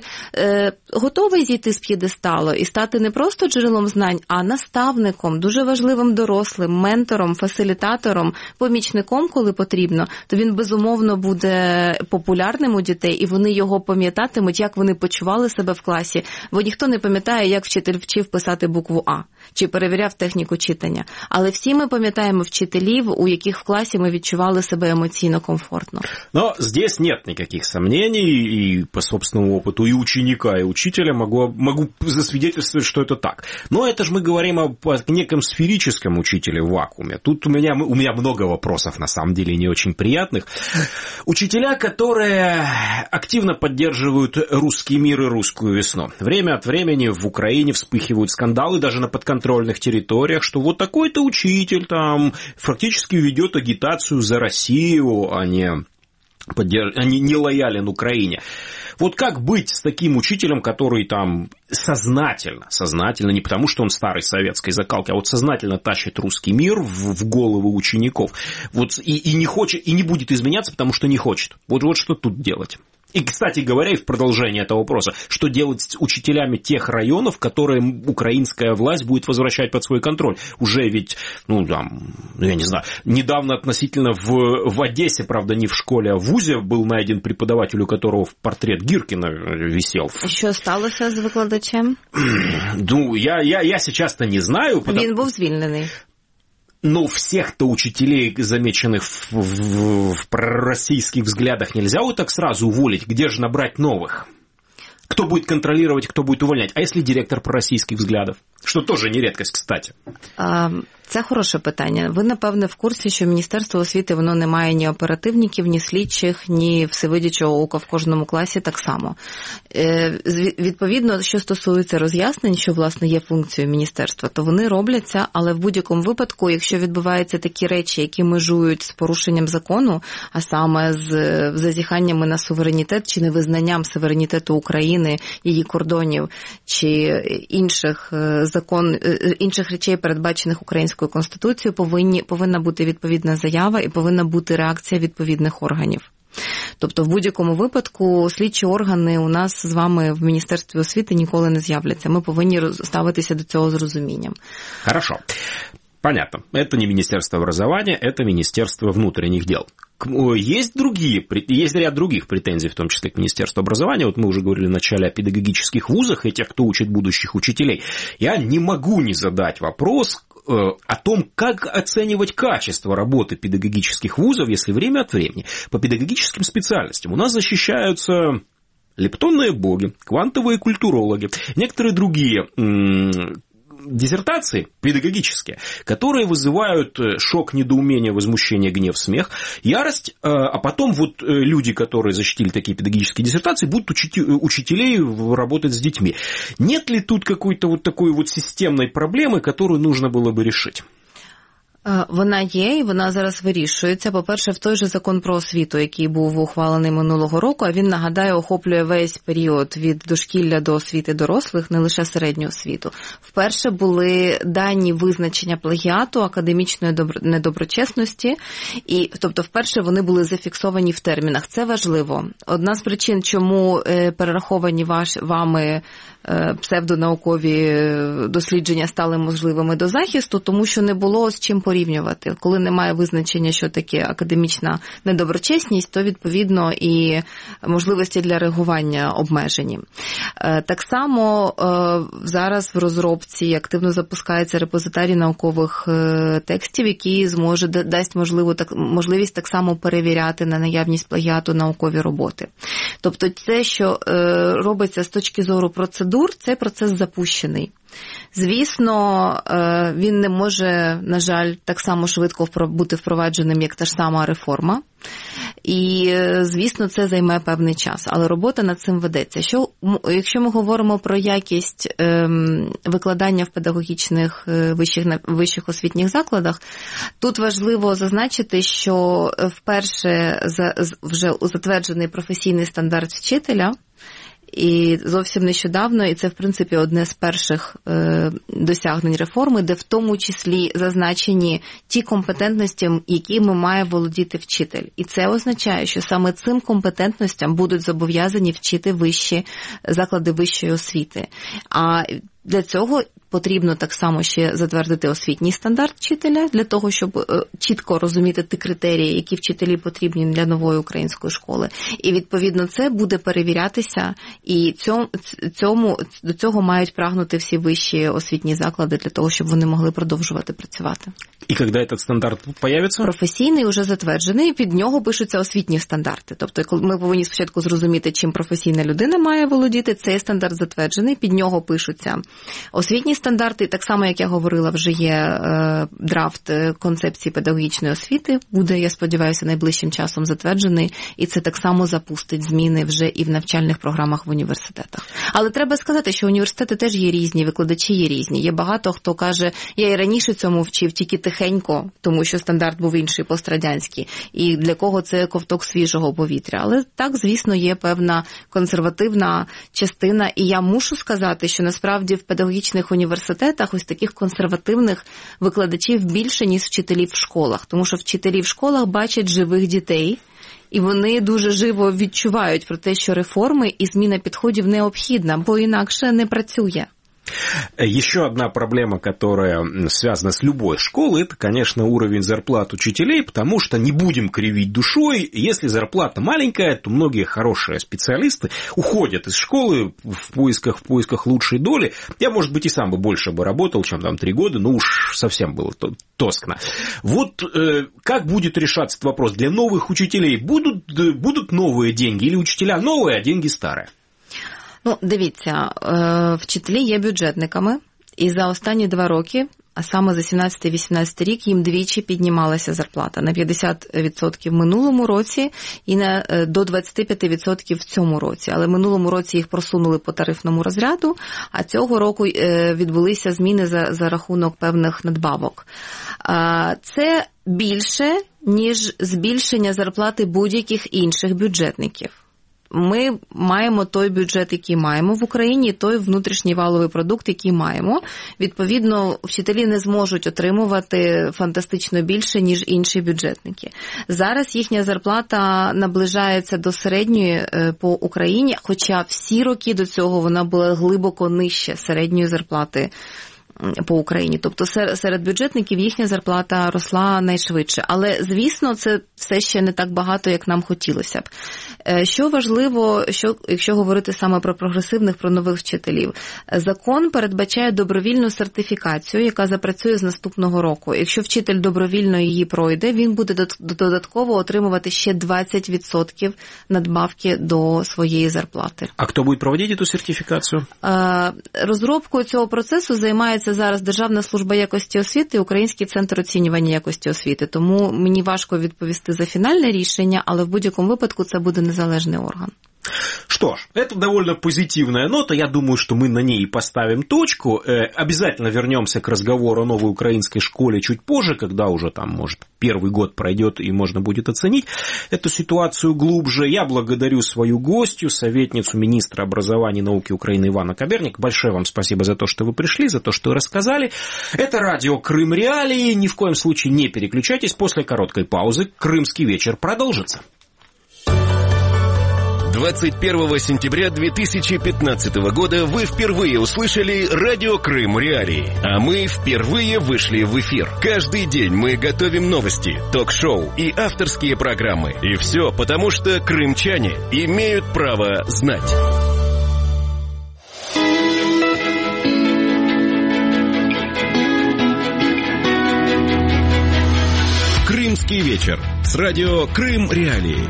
готовий зійти з п'єдесталу і стати не просто джерелом знань, а наставником, дуже важливим дорослим, ментором, фасилітатором, помічником, коли потрібно, то він, безумовно, буде популярним у дітей, і вони його пам'ятатимуть, як вони почували себе в класі. Бо ніхто не пам'ятає, як вчитель вчив писати букву А, чи перевіряв техніку читання. Але всі ми пам'ятаємо вчителів, у яких в класі ми відчували себе емоційно комфортно. Но здесь нет никаких сомнений, и по собственному опыту и ученика, и учителя могу засвидетельствовать, что это так. Но это же мы говорим о неком сферическом учителе в вакууме. Тут у меня много вопросов, на самом деле, не очень приятных. Учителя, которые активно поддерживают русский мир и русскую весну. Время от времени в Украине вспыхивают скандалы даже на подконтрольных территориях, что вот такой-то учитель там фактически ведет агитацию за Россию, а не лоялен Украине. Вот как быть с таким учителем, который там сознательно, не потому что он старой советской закалки, а вот сознательно тащит русский мир в головы учеников, вот, и не хочет, и не будет изменяться, потому что не хочет. Вот что тут делать? И, кстати говоря, и в продолжение этого вопроса, что делать с учителями тех районов, которые украинская власть будет возвращать под свой контроль? Уже ведь, я не знаю, недавно относительно в Одессе, правда, не в школе, а в вузе был найден преподаватель, у которого портрет Гиркина висел. Що сталося з викладачем? Я сейчас-то не знаю. Він був звільнений. Но всех-то учителей, замеченных в пророссийских взглядах, нельзя вот так сразу уволить. Где же набрать новых? Кто будет контролировать, кто будет увольнять? А если директор пророссийских взглядов? Что тоже не редкость, кстати. Це хороше питання. Ви, напевне, в курсі, що Міністерство освіти, воно не має ні оперативників, ні слідчих, ні всевидячого ока в кожному класі так само. Відповідно, що стосується роз'яснень, що, власне, є функцією міністерства, то вони робляться, але в будь-якому випадку, якщо відбуваються такі речі, які межують з порушенням закону, а саме з зазіханнями на суверенітет чи невизнанням суверенітету України, її кордонів, чи інших речей, передбачених українською Конституцією, повинна бути відповідна заява і повинна бути реакція відповідних органів. Тобто в будь-якому випадку слідчі органи у нас з вами в Міністерстві освіти ніколи не з'являться. Ми повинні ставитися до цього з розумінням. Хорошо. Понятно. Это не Министерство образования, это Министерство внутренних дел. Есть ряд других претензий, в том числе к Министерству образования. Вот мы уже говорили в начале о педагогических вузах и тех, кто учит будущих учителей. Я не могу не задать вопрос о том, как оценивать качество работы педагогических вузов, если время от времени по педагогическим специальностям у нас защищаются лептонные боги, квантовые культурологи, некоторые другие диссертации педагогические, которые вызывают шок, недоумение, возмущение, гнев, смех, ярость, а потом вот люди, которые защитили такие педагогические диссертации, будут учителей работать с детьми. Нет ли тут какой-то вот такой вот системной проблемы, которую нужно было бы решить? Вона є, і вона зараз вирішується. По-перше, в той же закон про освіту, який був ухвалений минулого року, а він, нагадаю, охоплює весь період від дошкілля до освіти дорослих, не лише середню освіту. Вперше були дані визначення плагіату, академічної недоброчесності, і, тобто, вперше вони були зафіксовані в термінах. Це важливо. Одна з причин, чому перераховані вами псевдонаукові дослідження стали можливими до захисту, тому що не було з чим порівнювати. Коли немає визначення, що таке академічна недоброчесність, то, відповідно, і можливості для реагування обмежені. Так само зараз в розробці активно запускається репозитарій наукових текстів, який дасть можливість так само перевіряти на наявність плагіату наукові роботи. Тобто це, що робиться з точки зору процедур, цей процес запущений. Звісно, він не може, на жаль, так само швидко бути впровадженим, як та ж сама реформа. І, звісно, це займе певний час. Але робота над цим ведеться. Якщо ми говоримо про якість викладання в педагогічних вищих освітніх закладах, тут важливо зазначити, що вперше вже затверджений професійний стандарт вчителя, і зовсім нещодавно, і це, в принципі, одне з перших досягнень реформи, де в тому числі зазначені ті компетентності, якими має володіти вчитель. І це означає, що саме цим компетентностям будуть зобов'язані вчити заклади вищої освіти. А для цього потрібно так само ще затвердити освітній стандарт вчителя, для того, щоб чітко розуміти ті критерії, які вчителі потрібні для нової української школи. І, відповідно, це буде перевірятися, і до цього мають прагнути всі вищі освітні заклади, для того, щоб вони могли продовжувати працювати. І коли цей стандарт появиться? Професійний вже затверджений, під нього пишуться освітні стандарти. Тобто ми повинні спочатку зрозуміти, чим професійна людина має володіти, цей стандарт затверджений, під нього пишуться освітні стандарти, так само, як я говорила, вже є драфт концепції педагогічної освіти, буде, я сподіваюся, найближчим часом затверджений, і це так само запустить зміни вже і в навчальних програмах в університетах. Але треба сказати, що університети теж є різні, викладачі є різні. Є багато, хто каже, я і раніше цьому вчив, тільки тихенько, тому що стандарт був інший, пострадянський, і для кого це ковток свіжого повітря. Але так, звісно, є певна консервативна частина, і я мушу сказати, що насправді в педагогічних університетах ось таких консервативних викладачів більше, ніж вчителів в школах. Тому що вчителі в школах бачать живих дітей, і вони дуже живо відчувають про те, що реформи і зміна підходів необхідна, бо інакше не працює. Еще одна проблема, которая связана с любой школой, это, конечно, уровень зарплат учителей, потому что не будем кривить душой, если зарплата маленькая, то многие хорошие специалисты уходят из школы в поисках лучшей доли. Я, может быть, и сам бы больше работал, чем там 3 года, но уж совсем было тоскно. Вот как будет решаться этот вопрос? Для новых учителей будут новые деньги или учителя новые, а деньги старые? Дивіться, вчителі є бюджетниками, І за останні 2 роки, а саме за 17-18 рік, їм двічі піднімалася зарплата. На 50% в минулому році і до 25% в цьому році. Але в минулому році їх просунули по тарифному розряду, а цього року відбулися зміни за рахунок певних надбавок. Це більше, ніж збільшення зарплати будь-яких інших бюджетників. Ми маємо той бюджет, який маємо в Україні, той внутрішній валовий продукт, який маємо. Відповідно, вчителі не зможуть отримувати фантастично більше, ніж інші бюджетники. Зараз їхня зарплата наближається до середньої по Україні, хоча всі роки до цього вона була глибоко нижче середньої зарплати по Україні. Тобто серед бюджетників їхня зарплата росла найшвидше. Але, звісно, це все ще не так багато, як нам хотілося б. Що важливо, якщо говорити саме про прогресивних, про нових вчителів, закон передбачає добровільну сертифікацію, яка запрацює з наступного року. Якщо вчитель добровільно її пройде, він буде додатково отримувати ще 20% надбавки до своєї зарплати. А хто буде проводити цю сертифікацію? Розробкою цього процесу займається зараз Державна служба якості освіти і Український центр оцінювання якості освіти. Тому мені важко відповісти за фінальне рішення, але в будь-якому випадку це буде незалежний орган. Что ж, это довольно позитивная нота, я думаю, что мы на ней поставим точку. Обязательно вернемся к разговору о новой украинской школе чуть позже, когда уже там, может, 1-й год пройдет и можно будет оценить эту ситуацию глубже. Я благодарю свою гостью, советницу министра образования и науки Украины Ивана Каберник. Большое вам спасибо за то, что вы пришли, за то, что рассказали. Это радио «Крым Реалии». Ни в коем случае не переключайтесь. После короткой паузы «Крымский вечер» продолжится. 21 сентября 2015 года вы впервые услышали радио «Крым Реалии», а мы впервые вышли в эфир. Каждый день мы готовим новости, ток-шоу и авторские программы. И все потому, что крымчане имеют право знать. Крымский вечер с радио «Крым Реалии».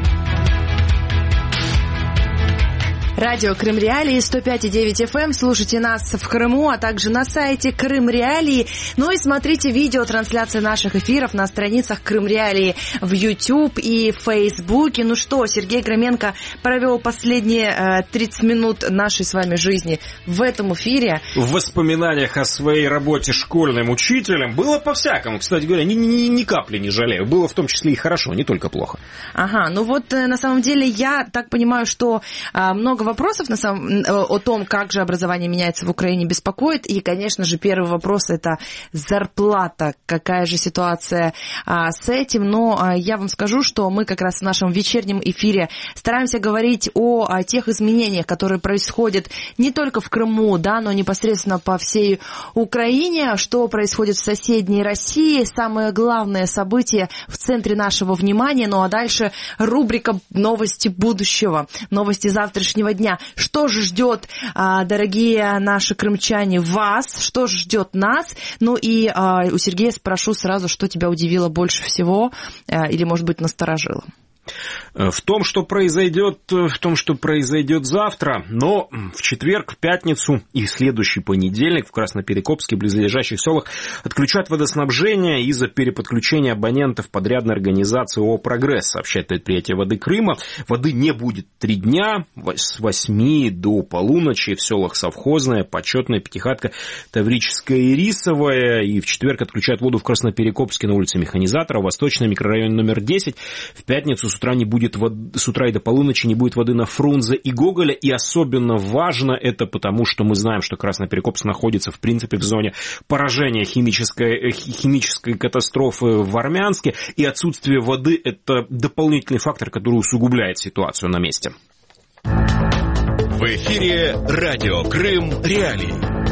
Радио Крым Реалии, 105,9 FM. Слушайте нас в Крыму, а также на сайте Крым Реалии. Ну и смотрите видеотрансляции наших эфиров на страницах Крым Реалии в YouTube и в Фейсбуке. Ну что, Сергей Громенко провел последние 30 минут нашей с вами жизни в этом эфире. В воспоминаниях о своей работе школьным учителем было по-всякому. Кстати говоря, ни капли не жалею. Было в том числе и хорошо, не только плохо. Ага, ну вот на самом деле я так понимаю, что много вопросов о том, как же образование меняется в Украине, беспокоит. И, конечно же, первый вопрос – это зарплата. Какая же ситуация с этим? Но я вам скажу, что мы как раз в нашем вечернем эфире стараемся говорить о тех изменениях, которые происходят не только в Крыму, да, но непосредственно по всей Украине, что происходит в соседней России. Самое главное событие в центре нашего внимания. Ну а дальше рубрика «Новости будущего», новости завтрашнего дня. Что же ждет, дорогие наши крымчане, вас? Что же ждет нас? Ну и у Сергея спрошу сразу, что тебя удивило больше всего или, может быть, насторожило? В том, что произойдет завтра, но в четверг, в пятницу и в следующий понедельник в Красноперекопске и близлежащих селах отключат водоснабжение из-за переподключения абонентов подрядной организации ООО «Прогресс», сообщает предприятие воды Крыма. Воды не будет 3 дня, с 8 до полуночи в селах Совхозная, Почетная, Пятихатка, Таврическая и Рисовая. И в четверг отключат воду в Красноперекопске на улице Механизатора, Восточный микрорайон номер 10. В пятницу с утра и до полуночи не будет воды на Фрунзе и Гоголя. И особенно важно это потому, что мы знаем, что Красноперекопск находится, в принципе, в зоне поражения химической катастрофы в Армянске. И отсутствие воды – это дополнительный фактор, который усугубляет ситуацию на месте. В эфире радио «Крым Реалии».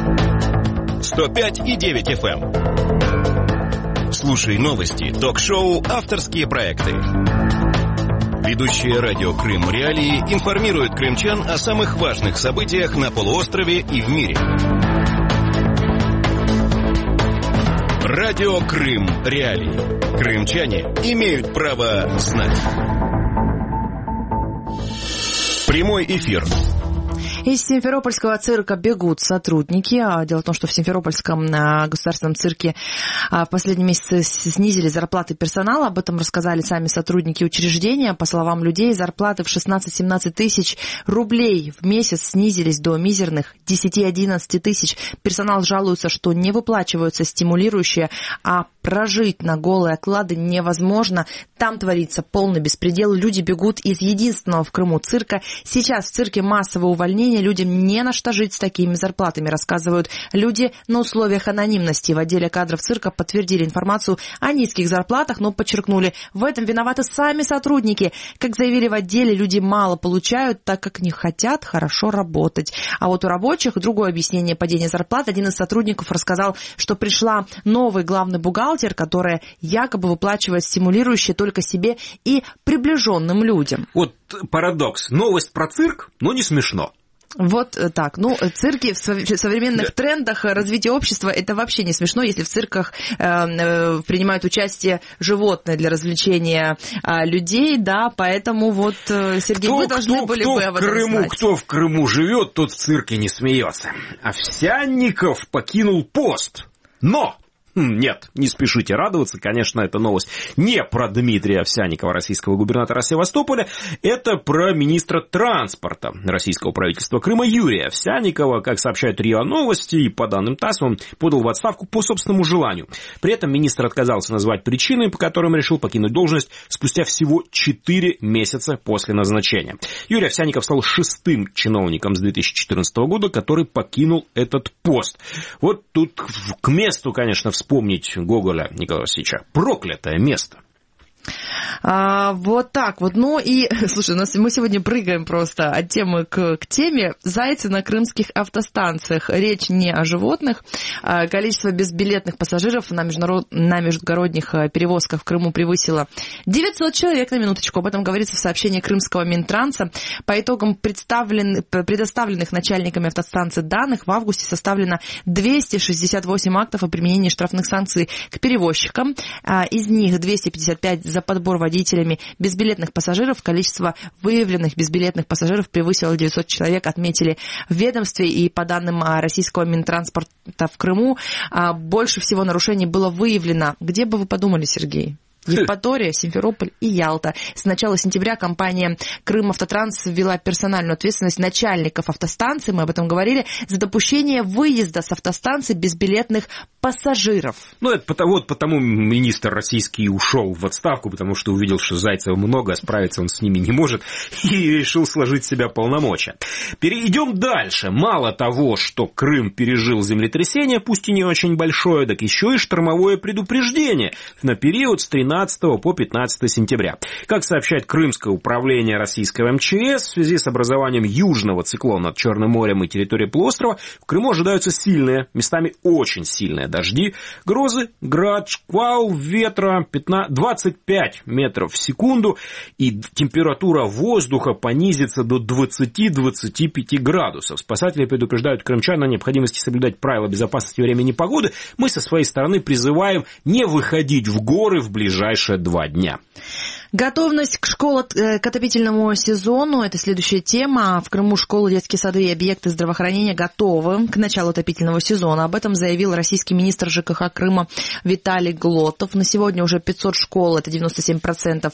105,9 FM. Слушай новости, ток-шоу, авторские проекты. Ведущие радио «Крым Реалии» информируют крымчан о самых важных событиях на полуострове и в мире. Радио «Крым Реалии». Крымчане имеют право знать. Прямой эфир. Из Симферопольского цирка бегут сотрудники. Дело в том, что в Симферопольском государственном цирке в последние месяцы снизили зарплаты персонала. Об этом рассказали сами сотрудники учреждения. По словам людей, зарплаты в 16-17 тысяч рублей в месяц снизились до мизерных 10-11 тысяч. Персонал жалуется, что не выплачиваются стимулирующие, а прожить на голые оклады невозможно. Там творится полный беспредел. Люди бегут из единственного в Крыму цирка. Сейчас в цирке массовое увольнение. Людям не на что жить с такими зарплатами, рассказывают люди на условиях анонимности. В отделе кадров цирка подтвердили информацию о низких зарплатах, но подчеркнули, в этом виноваты сами сотрудники. Как заявили в отделе, люди мало получают, так как не хотят хорошо работать. А вот у рабочих другое объяснение падения зарплат. Один из сотрудников рассказал, что пришла новый главный бухгалтер, которая якобы выплачивает стимулирующие только себе и приближенным людям. Вот парадокс. Новость про цирк, но не смешно. Вот так. Ну, цирки в современных трендах развития общества, это вообще не смешно, если в цирках принимают участие животные для развлечения людей, да, поэтому вот, Сергей, вы должны были бы об этом знать. Кто в Крыму живет, тот в цирке не смеется. Овсянников покинул пост, но... Нет, не спешите радоваться, конечно, эта новость не про Дмитрия Овсянникова, российского губернатора Севастополя, это про министра транспорта российского правительства Крыма Юрия Овсянникова. Как сообщают РИА Новости, и по данным ТАСС, он подал в отставку по собственному желанию. При этом министр отказался назвать причины, по которым решил покинуть должность спустя всего 4 месяца после назначения. Юрий Овсянников стал 6-м чиновником с 2014 года, который покинул этот пост. Вот тут к месту, конечно, вспомнить Гоголя Николая Васильевича. Проклятое место. Вот так вот. Ну и, слушай, мы сегодня прыгаем просто от темы к теме. Зайцы на крымских автостанциях. Речь не о животных. Количество безбилетных пассажиров на междугородних перевозках в Крыму превысило 900 человек, на минуточку. Об этом говорится в сообщении крымского Минтранса. По итогам предоставленных начальниками автостанций данных в августе составлено 268 актов о применении штрафных санкций к перевозчикам. Из них 255 за подбор водителями безбилетных пассажиров. Количество выявленных безбилетных пассажиров превысило 900 человек, отметили в ведомстве. И по данным российского Минтранспорта в Крыму, больше всего нарушений было выявлено. Где бы вы подумали, Сергей? Евпатория, Симферополь и Ялта. С начала сентября компания «Крымавтотранс» ввела персональную ответственность начальников автостанций, мы об этом говорили, за допущение выезда с автостанций безбилетных пассажиров. Ну, это потому министр российский ушел в отставку, потому что увидел, что зайцев много, а справиться он с ними не может, и решил сложить в себя полномочия. Перейдем дальше. Мало того, что Крым пережил землетрясение, пусть и не очень большое, так еще и штормовое предупреждение на период с 13 по 15 сентября. Как сообщает Крымское управление российского МЧС, в связи с образованием южного циклона над Черным морем и территорией полуострова в Крыму ожидаются сильные, местами очень сильные дожди, грозы, град, шквал ветра 25 метров в секунду, и температура воздуха понизится до 20-25 градусов. Спасатели предупреждают крымчан о необходимости соблюдать правила безопасности времени непогоды. Мы со своей стороны призываем не выходить в горы в ближайшие 2 дня. Готовность к отопительному сезону – это следующая тема. В Крыму школы, детские сады и объекты здравоохранения готовы к началу отопительного сезона. Об этом заявил российский министр ЖКХ Крыма Виталий Глотов. На сегодня уже 500 школ, это 97%,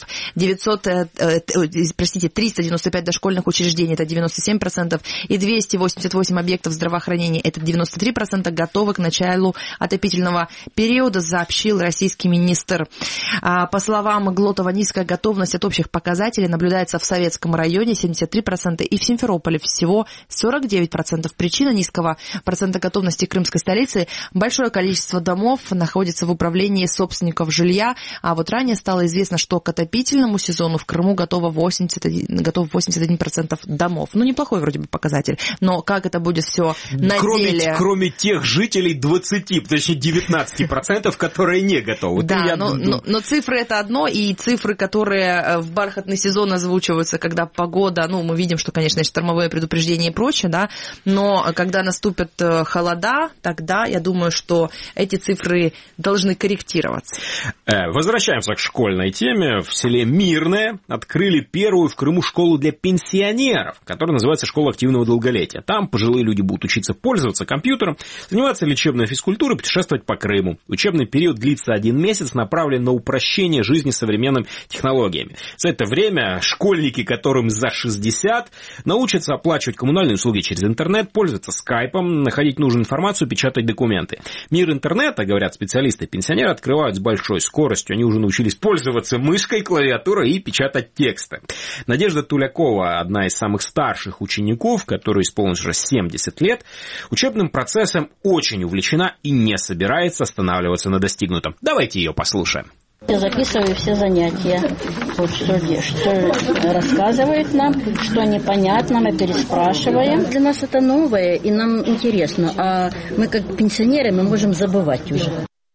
395 дошкольных учреждений, это 97%, и 288 объектов здравоохранения, это 93%, готовы к началу отопительного периода, сообщил российский министр. По словам Глотова, низкая готовность от общих показателей наблюдается в Советском районе 73% и в Симферополе всего 49%. Причина низкого процента готовности крымской столицы – большое количество домов находится в управлении собственников жилья, а вот ранее стало известно, что к отопительному сезону в Крыму готово 81% домов. Ну, неплохой вроде бы показатель, но как это будет все на деле? Кроме тех жителей 19%, которые не готовы. Да, но Но цифры это одно, и цифры, которые в бархатный сезон озвучиваются, когда погода, ну, мы видим, что, конечно, штормовое предупреждение и прочее, да, но когда наступят холода, тогда, я думаю, что эти цифры должны корректироваться. Возвращаемся к школьной теме. В селе Мирное открыли первую в Крыму школу для пенсионеров, которая называется «Школа активного долголетия». Там пожилые люди будут учиться пользоваться компьютером, заниматься лечебной физкультурой, путешествовать по Крыму. Учебный период длится 1 месяц, направлен на упрощение жизни современными технологиями. За это время школьники, которым за 60, научатся оплачивать коммунальные услуги через интернет, пользоваться скайпом, находить нужную информацию, печатать документы. Мир интернета, говорят специалисты, пенсионеры открывают с большой скоростью. Они уже научились пользоваться мышкой, клавиатурой и печатать тексты. Надежда Тулякова, одна из самых старших учеников, которой исполнилось уже 70 лет, учебным процессом очень увлечена и не собирается останавливаться на достигнутом. Давайте ее послушаем. Я записываю все занятия, вот что рассказывают нам, что непонятно, мы переспрашиваем. Для нас это новое, и нам интересно, а мы как пенсионеры, мы можем забывать уже.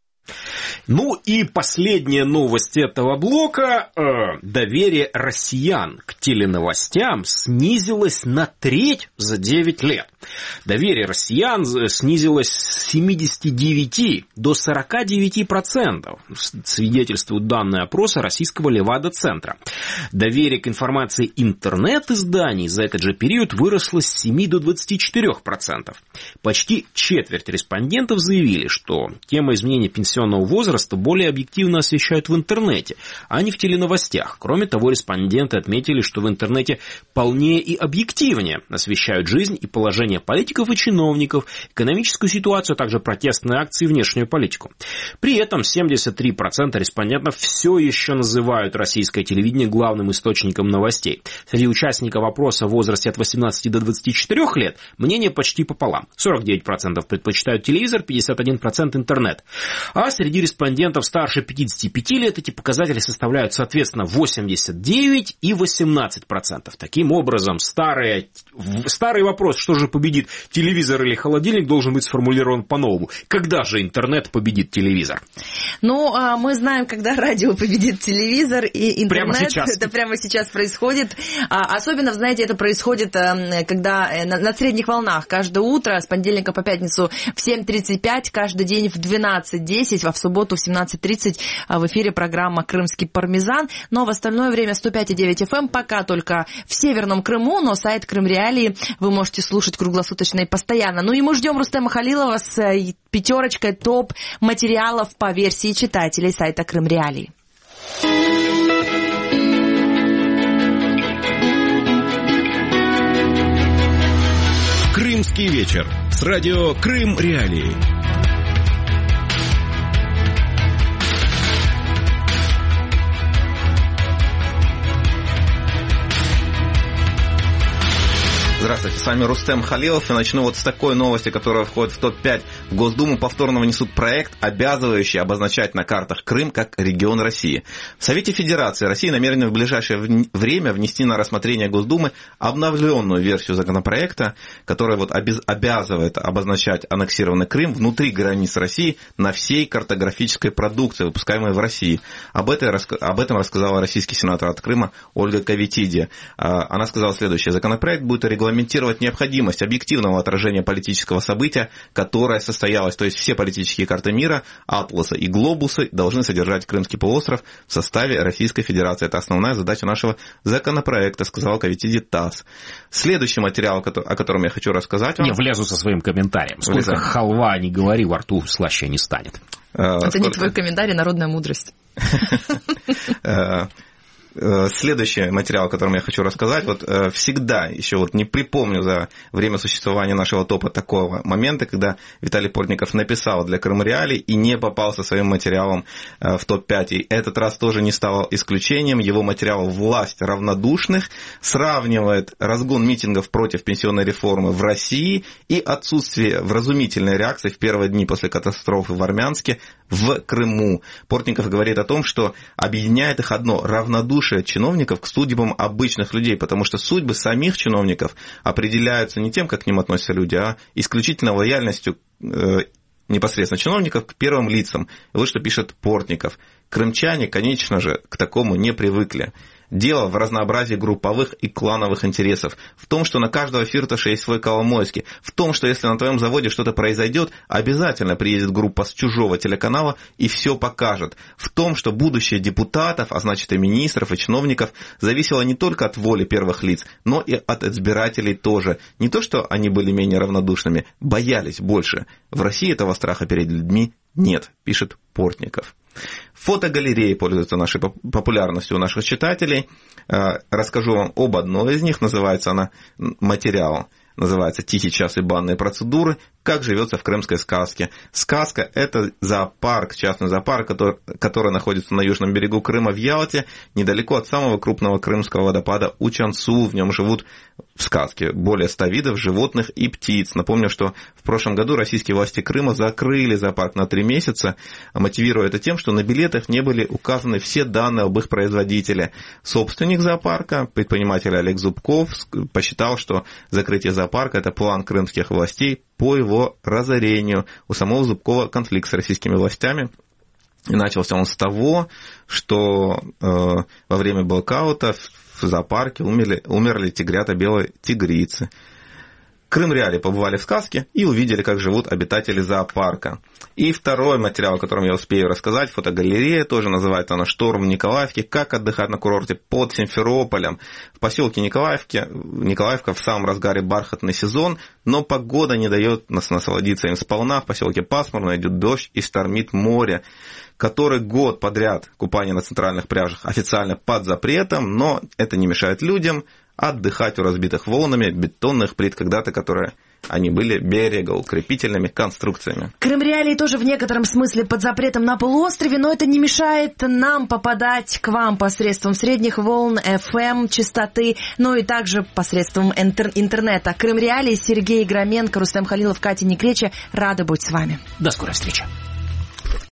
Ну и последняя новость этого блока. Доверие россиян к теленовостям снизилось на треть за 9 лет. Доверие россиян снизилось с 79 до 49%, свидетельствуют данные опроса российского Левада-центра. Доверие к информации интернет-изданий за этот же период выросло с 7 до 24%. Почти четверть респондентов заявили, что тема изменения пенсионного возраста более объективно освещают в интернете, а не в теленовостях. Кроме того, респонденты отметили, что в интернете полнее и объективнее освещают жизнь и положение политиков и чиновников, экономическую ситуацию, а также протестные акции и внешнюю политику. При этом 73% респондентов все еще называют российское телевидение главным источником новостей. Среди участников опроса в возрасте от 18 до 24 лет мнение почти пополам. 49% предпочитают телевизор, 51% интернет. А среди респондентов старше 55 лет эти показатели составляют, соответственно, 89 и 18%. Таким образом, старый вопрос, что же победит, телевизор или холодильник, должен быть сформулирован по-новому. Когда же интернет победит телевизор? Ну, мы знаем, когда радио победит телевизор и интернет. Прямо сейчас. Это прямо сейчас происходит. Особенно, знаете, это происходит, когда на средних волнах. Каждое утро с понедельника по пятницу в 7:35, каждый день в 12:10, а в субботу в 17:30 в эфире программа «Крымский пармезан». Но в остальное время 105,9 FM пока только в Северном Крыму, но сайт Крым Реалии вы можете слушать круглосуточно и постоянно. Ну и мы ждем Рустема Халилова с пятерочкой топ материалов по версии читателей сайта Крым Реалии. Крымский вечер с радио Крым Реалии. Здравствуйте, с вами Рустем Халилов, и начну вот с такой новости, которая входит в топ-5. В Госдуму повторно внесут проект, обязывающий обозначать на картах Крым как регион России. В Совете Федерации России намерены в ближайшее время внести на рассмотрение Госдумы обновленную версию законопроекта, которая вот обязывает обозначать аннексированный Крым внутри границ России на всей картографической продукции, выпускаемой в России. Об этом рассказала российский сенатор от Крыма Ольга Кавитидзе. Она сказала следующее. Законопроект будет регламентировать необходимость объективного отражения политического события, которое состоялось. То есть все политические карты мира, атласы и глобусы должны содержать Крымский полуостров в составе Российской Федерации. Это основная задача нашего законопроекта, сказал Кавитидзе ТАСС. Следующий материал, о котором я хочу рассказать вам... Не влезу со своим комментарием. Сколько халва не говори, во рту слаще не станет. Это не твой комментарий, народная мудрость. Следующий материал, о котором я хочу рассказать, вот всегда, еще вот не припомню за время существования нашего топа такого момента, когда Виталий Портников написал для Крым Реалий и не попал со своим материалом в топ-5. И этот раз тоже не стал исключением. Его материал «Власть равнодушных» сравнивает разгон митингов против пенсионной реформы в России и отсутствие вразумительной реакции в первые дни после катастрофы в Армянске в Крыму. Портников говорит о том, что объединяет их одно – равнодушие чиновников к судьбам обычных людей, потому что судьбы самих чиновников определяются не тем, как к ним относятся люди, а исключительно лояльностью непосредственно чиновников к первым лицам. Вот что пишет Портников. Крымчане, конечно же, к такому не привыкли. Дело в разнообразии групповых и клановых интересов, в том, что на каждого фирташа есть свой Коломойский, в том, что если на твоем заводе что-то произойдет, обязательно приедет группа с чужого телеканала и все покажет, в том, что будущее депутатов, а значит и министров, и чиновников, зависело не только от воли первых лиц, но и от избирателей тоже. Не то, что они были менее равнодушными, боялись больше. В России этого страха перед людьми нет, пишет Портников. Фотогалереи пользуются нашей популярностью у наших читателей. Расскажу вам об одной из них. Называется она «Материал». Называется «Тихий час и банные процедуры. Как живется в крымской сказке». Сказка – это зоопарк, частный зоопарк, который находится на южном берегу Крыма в Ялте, недалеко от самого крупного крымского водопада Учансу. В нем живут в сказке более 100 видов животных и птиц. Напомню, что в прошлом году российские власти Крыма закрыли зоопарк на 3 месяца, мотивируя это тем, что на билетах не были указаны все данные об их производителе. Собственник зоопарка, предприниматель Олег Зубков, посчитал, что закрытие зоопарка – это план крымских властей по его разорению. У самого Зубкова конфликт с российскими властями. И начался он с того, что во время блокаута в зоопарке умерли тигрята белой тигрицы. Крым Реалии побывали в сказке и увидели, как живут обитатели зоопарка. И второй материал, о котором я успею рассказать, фотогалерея, тоже называется она «Шторм в Николаевке. Как отдыхать на курорте под Симферополем». В поселке Николаевка в самом разгаре бархатный сезон, но погода не дает нас насладиться им сполна. В поселке пасмурно, идет дождь и штормит море. Который год подряд купание на центральных пляжах официально под запретом, но это не мешает людям отдыхать у разбитых волнами бетонных плит, когда-то которые они были берегоукрепительными конструкциями. Крым Реалии тоже в некотором смысле под запретом на полуострове, но это не мешает нам попадать к вам посредством средних волн, FM, частоты, но и также посредством интернета. Крым Реалии, Сергей Громенко, Рустем Халилов, Катя Некреча. Рада быть с вами. До скорой встречи.